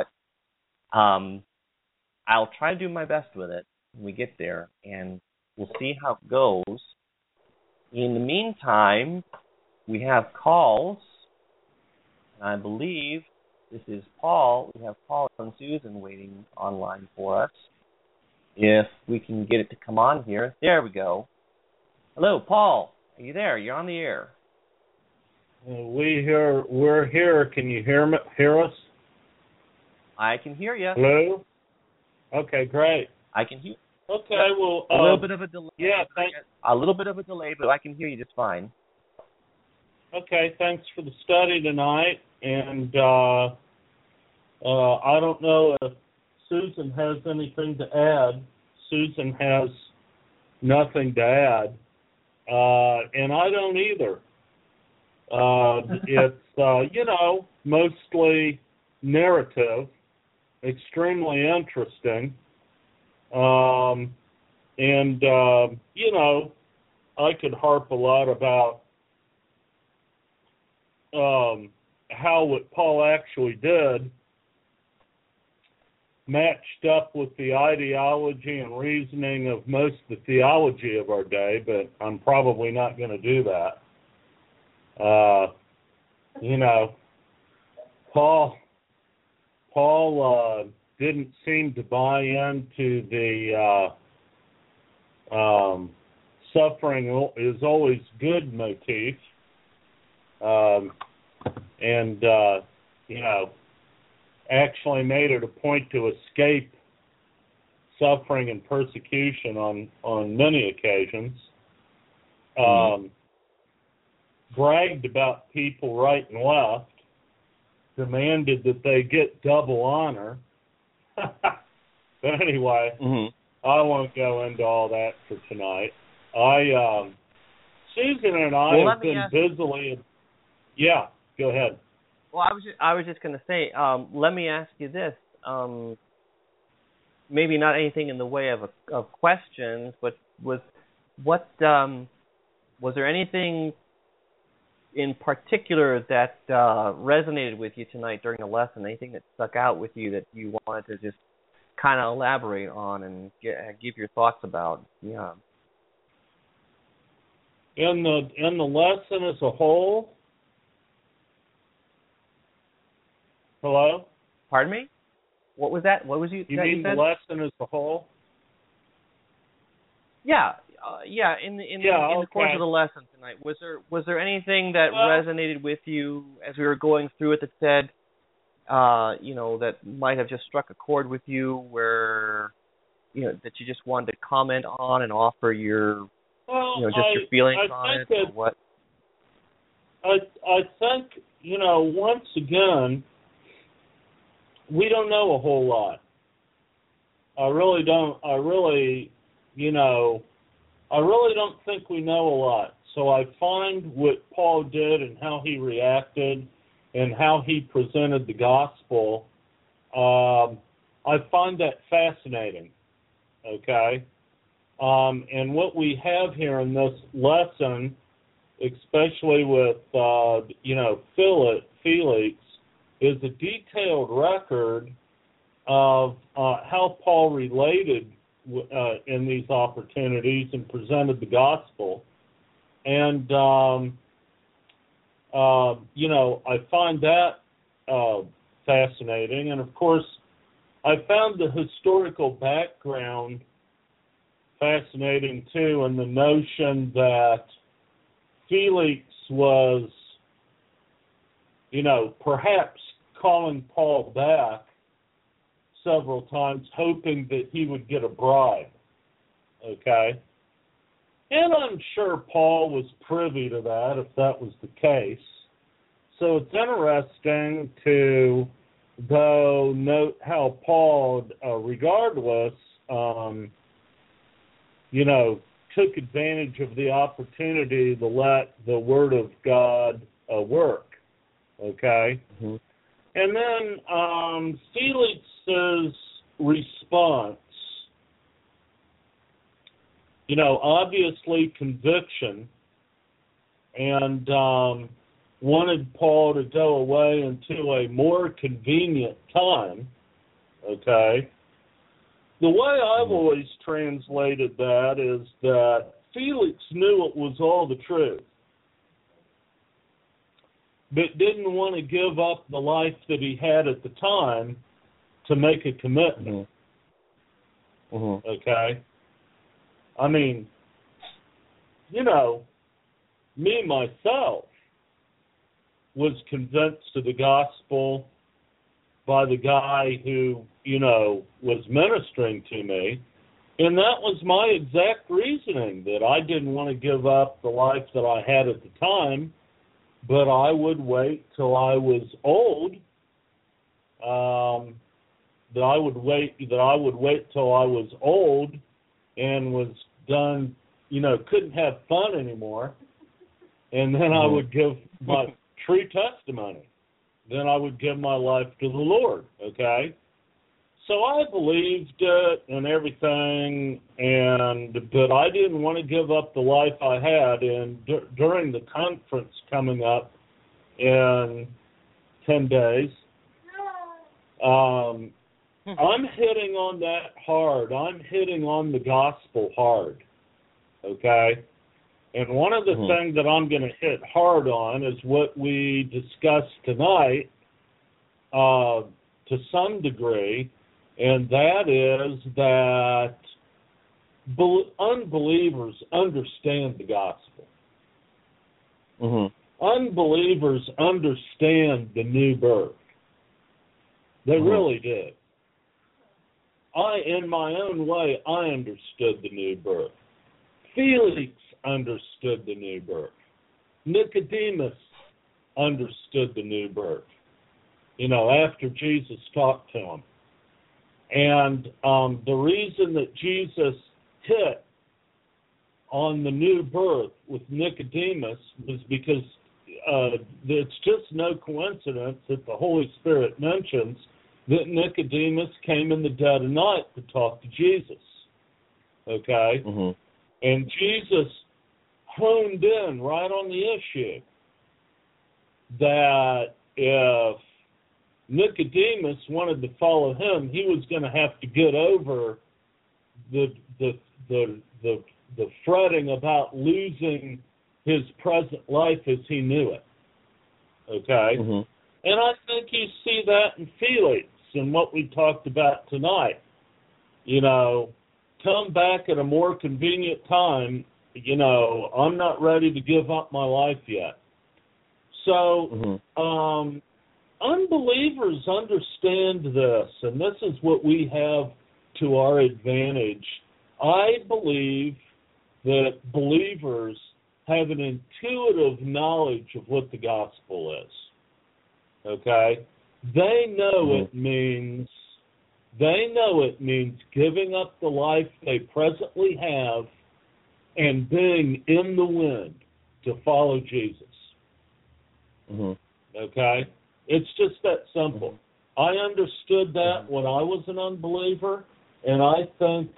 I'll try to do my best with it when we get there, and we'll see how it goes. In the meantime, we have calls, and I believe this is Paul. We have Paul and Susan waiting online for us. If we can get it to come on here. There we go. Hello, Paul. Are you there? You're on the air. We're here. Can you hear us? I can hear you. Hello? Okay, great. I can hear. Okay, well, a little bit of a delay. Yeah, a little bit of a delay, but I can hear you just fine. Okay, thanks for the study tonight, and I don't know if Susan has anything to add. Susan has nothing to add, and I don't either. It's mostly narrative, extremely interesting. I could harp a lot about how what Paul actually did matched up with the ideology and reasoning of most of the theology of our day, but I'm probably not going to do that. Paul didn't seem to buy into the suffering is always good motif, actually made it a point to escape suffering and persecution on many occasions. Bragged about people right and left, demanded that they get double honor. But anyway, I won't go into all that for tonight. Susan and I have been busily. Yeah, go ahead. Well, I was just going to say, let me ask you this. Maybe not anything in the way of questions, but was there anything in particular that resonated with you tonight during the lesson? Anything that stuck out with you that you wanted to just kind of elaborate on and give your thoughts about? Yeah. In the lesson as a whole. Hello? Pardon me? What was that? What was you? You mean the lesson as a whole? Yeah. In the course of the lesson tonight, was there anything that resonated with you as we were going through it that said, that might have just struck a chord with you, where, that you just wanted to comment on and offer your, your feelings on it, or what? I think, once again, we don't know a whole lot. I really don't think we know a lot. So I find what Paul did and how he reacted and how he presented the gospel, I find that fascinating, okay? And what we have here in this lesson, especially with, Felix, is a detailed record of how Paul related in these opportunities and presented the gospel. And, I find that fascinating. And, of course, I found the historical background fascinating, too, and the notion that Felix was, perhaps calling Paul back several times, hoping that he would get a bribe, okay? And I'm sure Paul was privy to that, if that was the case. So it's interesting to, though, note how Paul, regardless, took advantage of the opportunity to let the Word of God work, okay? Mm-hmm. And then Felix's response, obviously conviction, and wanted Paul to go away into a more convenient time, okay? The way I've always translated that is that Felix knew it was all the truth, but didn't want to give up the life that he had at the time to make a commitment. Mm-hmm. Okay? I mean, me, myself, was convinced of the gospel by the guy who, was ministering to me, and that was my exact reasoning, that I didn't want to give up the life that I had at the time, but I would wait till I was old. That I would wait till I was old and was done, couldn't have fun anymore, and then I would give my true testimony. Then I would give my life to the Lord. Okay. So I believed it and everything, but I didn't want to give up the life I had. And during the conference coming up in 10 days, I'm hitting on that hard. I'm hitting on the gospel hard, okay? And one of the things that I'm going to hit hard on is what we discussed tonight to some degree, and that is that unbelievers understand the gospel. Mm-hmm. Unbelievers understand the new birth. They really did. In my own way, I understood the new birth. Felix understood the new birth. Nicodemus understood the new birth, after Jesus talked to him. And the reason that Jesus hit on the new birth with Nicodemus was because it's just no coincidence that the Holy Spirit mentions that Nicodemus came in the dead of night to talk to Jesus. Okay? Mm-hmm. And Jesus honed in right on the issue that if Nicodemus wanted to follow him, he was going to have to get over the fretting about losing his present life as he knew it. Okay? Mm-hmm. And I think you see that in Felix and what we talked about tonight. Come back at a more convenient time. I'm not ready to give up my life yet. So, unbelievers understand this, and this is what we have to our advantage. I believe that believers have an intuitive knowledge of what the gospel is. Okay? They know it means giving up the life they presently have and being in the wind to follow Jesus. Mm-hmm. Okay? It's just that simple. I understood that when I was an unbeliever, and I think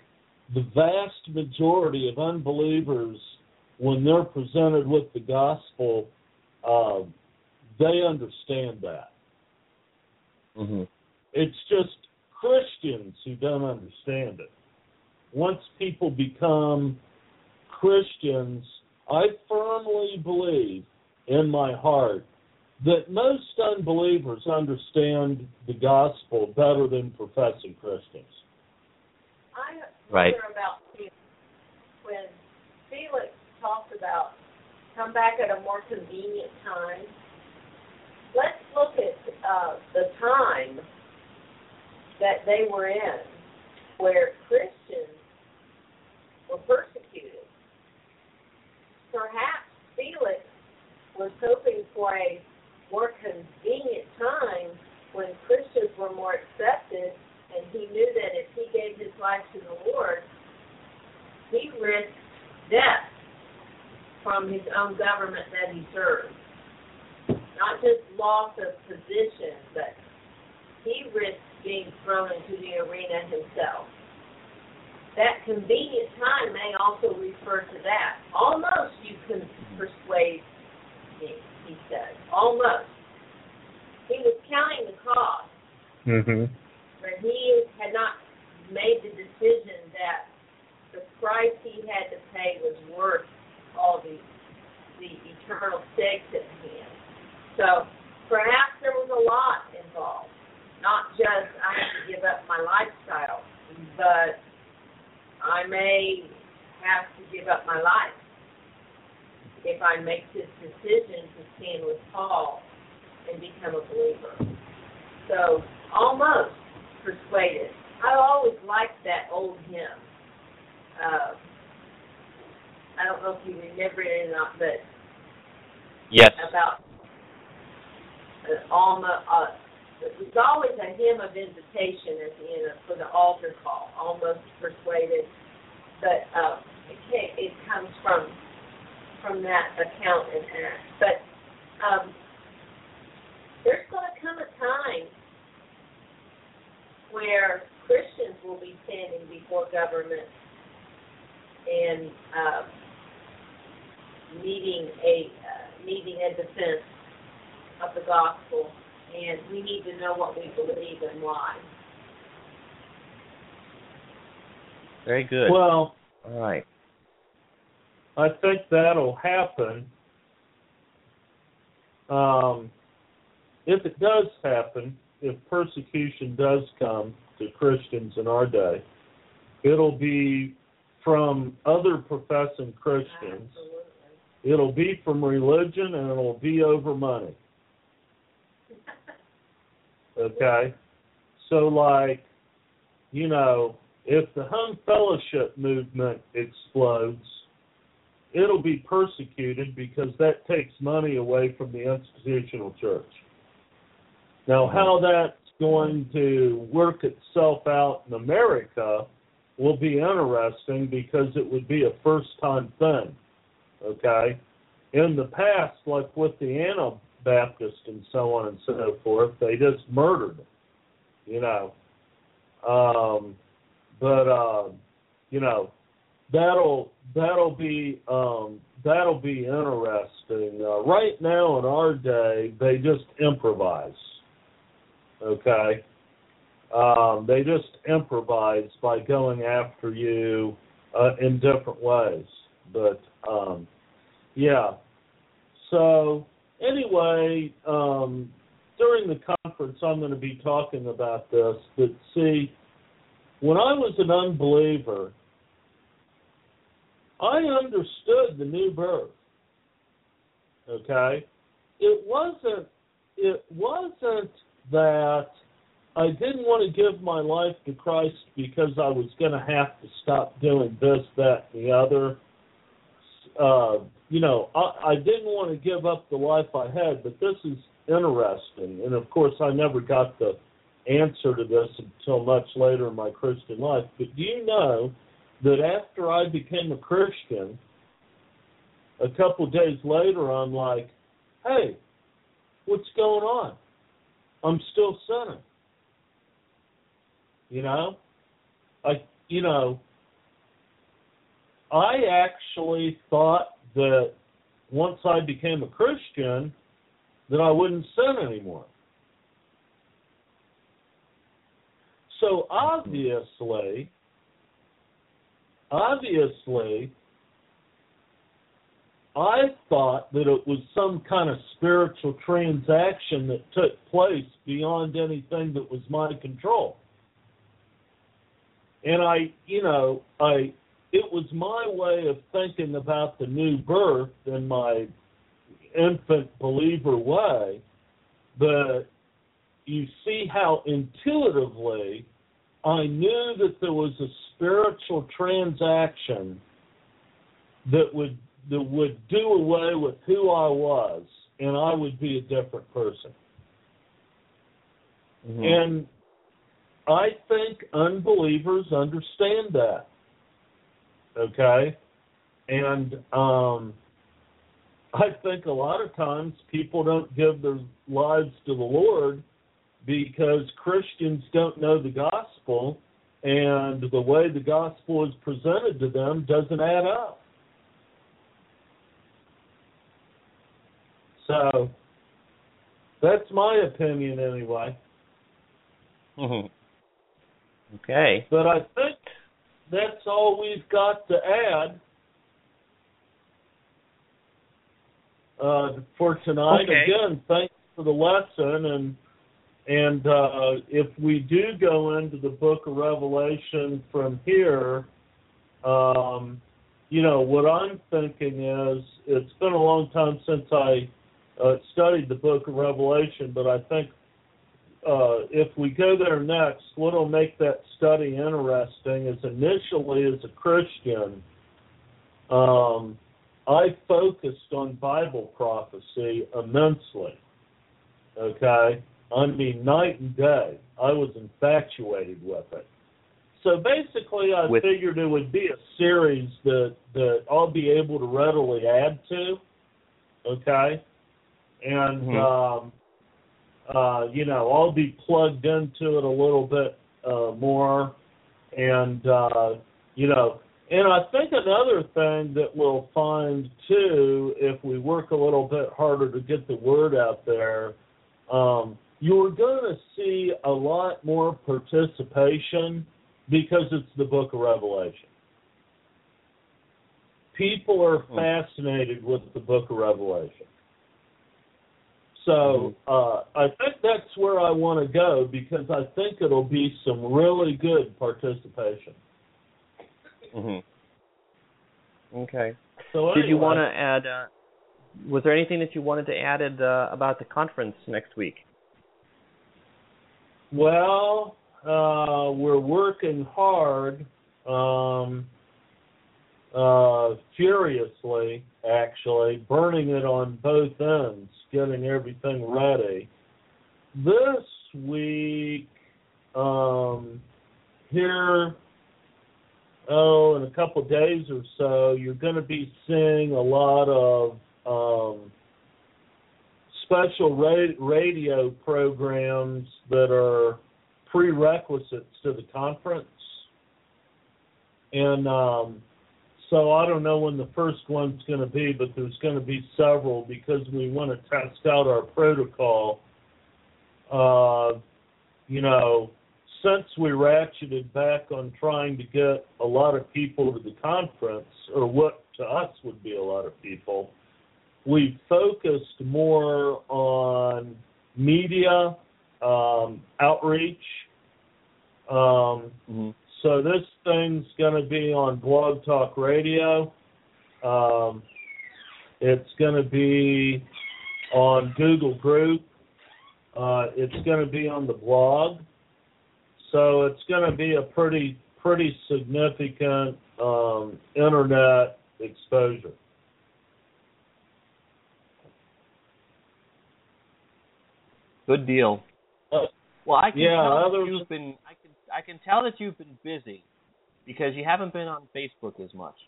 the vast majority of unbelievers, when they're presented with the gospel, they understand that. Mm-hmm. It's just Christians who don't understand it. Once people become Christians, I firmly believe in my heart that most unbelievers understand the gospel better than professing Christians. I Right. wonder about when Felix talked about come back at a more convenient time. Let's look at the time that they were in where Christians were persecuted. Perhaps Felix was hoping for a more convenient time when Christians were more accepted, and he knew that if he gave his life to the Lord, he risked death from his own government that he served. Not just loss of position, but he risked being thrown into the arena himself. That convenient time may also refer to that. Almost you can persuade me, he said. Almost. He was counting the cost. Mm-hmm. But he had not made the decision that the price he had to pay was worth all the eternal stakes at hand. So perhaps there was a lot involved. Not just I have to give up my lifestyle, but I may have to give up my life if I make this decision to stand with Paul and become a believer. So almost persuaded. I always liked that old hymn. I don't know if you remember it or not, but Yes. about almost. There's always a hymn of invitation at the end for the altar call. Almost persuaded, but it comes from that account in Acts. But there's going to come a time where Christians will be standing before government and needing a defense of the gospel, and we need to know what we believe and why. Very good. Well, all right. I think that'll happen. If it does happen, if persecution does come to Christians in our day, it'll be from other professing Christians. Absolutely. It'll be from religion, and it'll be over money. Okay? So, like, if the Home Fellowship movement explodes, it'll be persecuted because that takes money away from the institutional church. Now, how that's going to work itself out in America will be interesting because it would be a first-time thing, okay? In the past, like with the Anabaptists and so on and so forth, they just murdered them, that'll be interesting. Right now in our day, they just improvise. Okay, they just improvise by going after you in different ways. But yeah. So anyway, during the conference, I'm going to be talking about this. But see, when I was an unbeliever, I understood the new birth. Okay? It wasn't that I didn't want to give my life to Christ because I was going to have to stop doing this, that, and the other. I didn't want to give up the life I had, but this is interesting. And, of course, I never got the answer to this until much later in my Christian life. But do you know that after I became a Christian, a couple of days later, I'm like, hey, what's going on? I'm still sinning. I actually thought that once I became a Christian, that I wouldn't sin anymore. So obviously, I thought that it was some kind of spiritual transaction that took place beyond anything that was my control. And it was my way of thinking about the new birth in my infant believer way, but you see how intuitively I knew that there was a spiritual transaction that would do away with who I was, and I would be a different person. Mm-hmm. And I think unbelievers understand that. Okay? And I think a lot of times people don't give their lives to the Lord because Christians don't know the gospel, and the way the gospel is presented to them doesn't add up. So that's my opinion anyway. Mm-hmm. Okay. But I think that's all we've got to add for tonight. Okay. Again, thanks for the lesson, and if we do go into the book of Revelation from here, what I'm thinking is, it's been a long time since I studied the book of Revelation, but I think if we go there next, what'll make that study interesting is initially as a Christian, I focused on Bible prophecy immensely. Okay? I mean, night and day. I was infatuated with it. So basically, I figured it would be a series that I'll be able to readily add to. Okay? And, I'll be plugged into it a little bit more. And, and I think another thing that we'll find, too, if we work a little bit harder to get the word out there, you're going to see a lot more participation because it's the book of Revelation. People are fascinated with the book of Revelation. So I think that's where I want to go because I think it'll be some really good participation. Mm-hmm. Okay. So anyway, did you want to add, was there anything that you wanted to add about the conference next week? Well, we're working hard, furiously, actually, burning it on both ends, getting everything ready. This week, here, in a couple of days or so, you're going to be seeing a lot of special radio programs that are prerequisites to the conference. And so I don't know when the first one's going to be, but there's going to be several because we want to test out our protocol. Since we ratcheted back on trying to get a lot of people to the conference, or what to us would be a lot of people, we focused more on media, outreach. So this thing's going to be on Blog Talk Radio. It's going to be on Google Group. It's going to be on the blog. So it's going to be a pretty significant internet exposure. Good deal. Well, I can tell that you've been. I can tell that you've been busy because you haven't been on Facebook as much.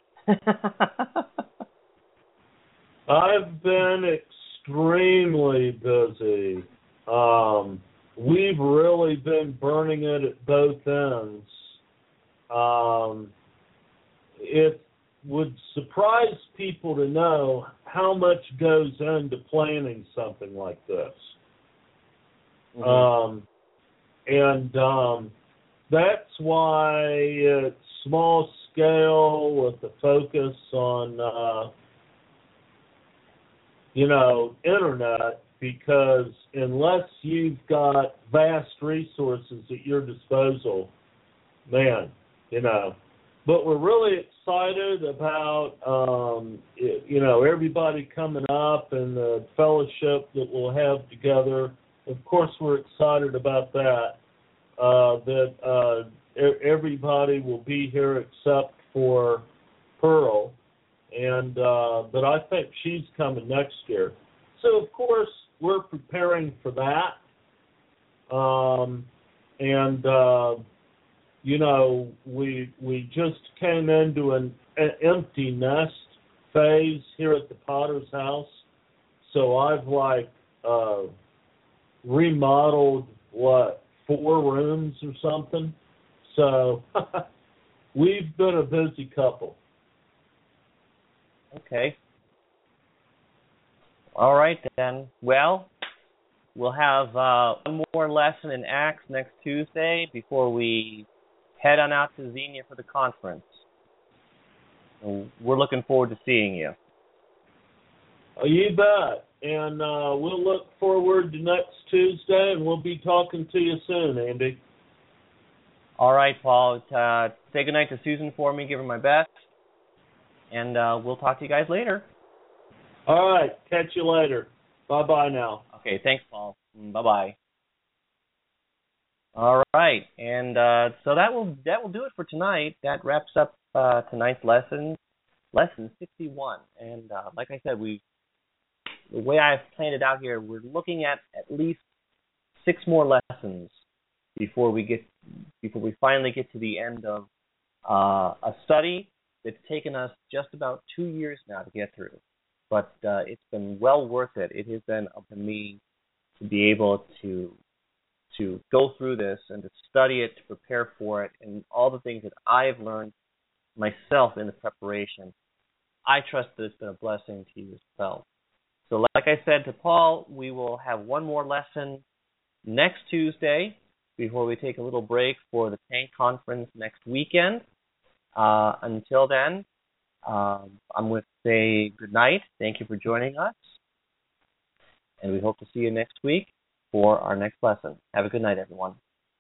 I've been extremely busy. We've really been burning it at both ends. would surprise people to know how much goes into planning something like this. That's why it's small scale with a focus on, internet, because unless you've got vast resources at your disposal, man, But we're really excited about, everybody coming up and the fellowship that we'll have together. Of course, we're excited about that, everybody will be here except for Pearl, but I think she's coming next year. So, of course, we're preparing for that. We just came into an empty nest phase here at the Potter's House. So I've remodeled 4 rooms or something. So we've been a busy couple. Okay. All right then. Well, we'll have one more lesson in Acts next Tuesday before we head on out to Xenia for the conference. We're looking forward to seeing you. You bet. And we'll look forward to next Tuesday, and we'll be talking to you soon, Andy. All right, Paul. Say goodnight to Susan for me. Give her my best. And we'll talk to you guys later. All right. Catch you later. Bye-bye now. Okay. Thanks, Paul. Bye-bye. All right. And so that will do it for tonight. That wraps up tonight's lesson 61. And like I said, the way I've planned it out here, we're looking at least 6 more lessons before we finally get to the end of a study that's taken us just about 2 years now to get through. But it's been well worth it. It has been up to me to be able to go through this and to study it, to prepare for it, and all the things that I've learned myself in the preparation. I trust that it's been a blessing to you as well. So like I said to Paul, we will have one more lesson next Tuesday before we take a little break for the Tank Conference next weekend. Until then, I'm going to say good night. Thank you for joining us. And we hope to see you next week for our next lesson. Have a good night, everyone.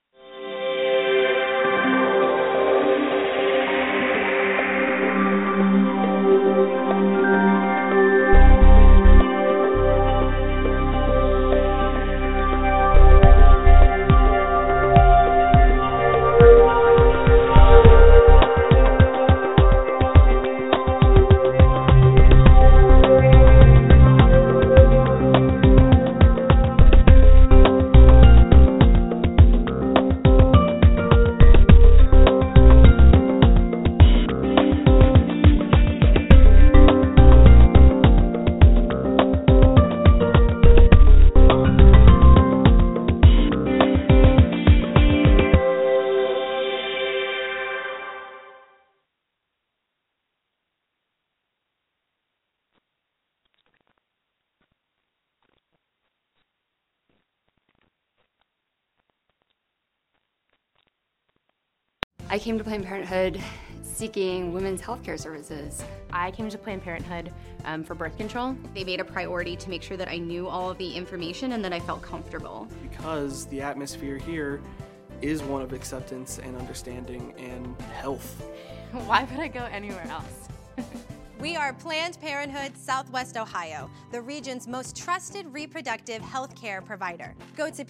I came to Planned Parenthood seeking women's health care services. I came to Planned Parenthood for birth control. They made a priority to make sure that I knew all of the information and that I felt comfortable. Because the atmosphere here is one of acceptance and understanding and health. Why would I go anywhere else? We are Planned Parenthood Southwest Ohio, the region's most trusted reproductive health care provider. Go to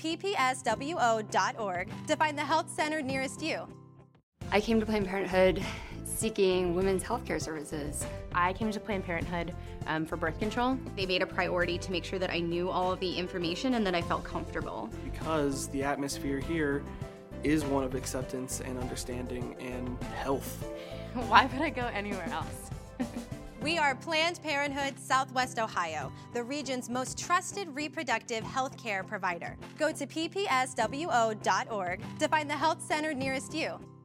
ppswo.org to find the health center nearest you. I came to Planned Parenthood seeking women's health care services. I came to Planned Parenthood for birth control. They made a priority to make sure that I knew all of the information and that I felt comfortable. Because the atmosphere here is one of acceptance and understanding and health. Why would I go anywhere else? We are Planned Parenthood Southwest Ohio, the region's most trusted reproductive health care provider. Go to ppswo.org to find the health center nearest you.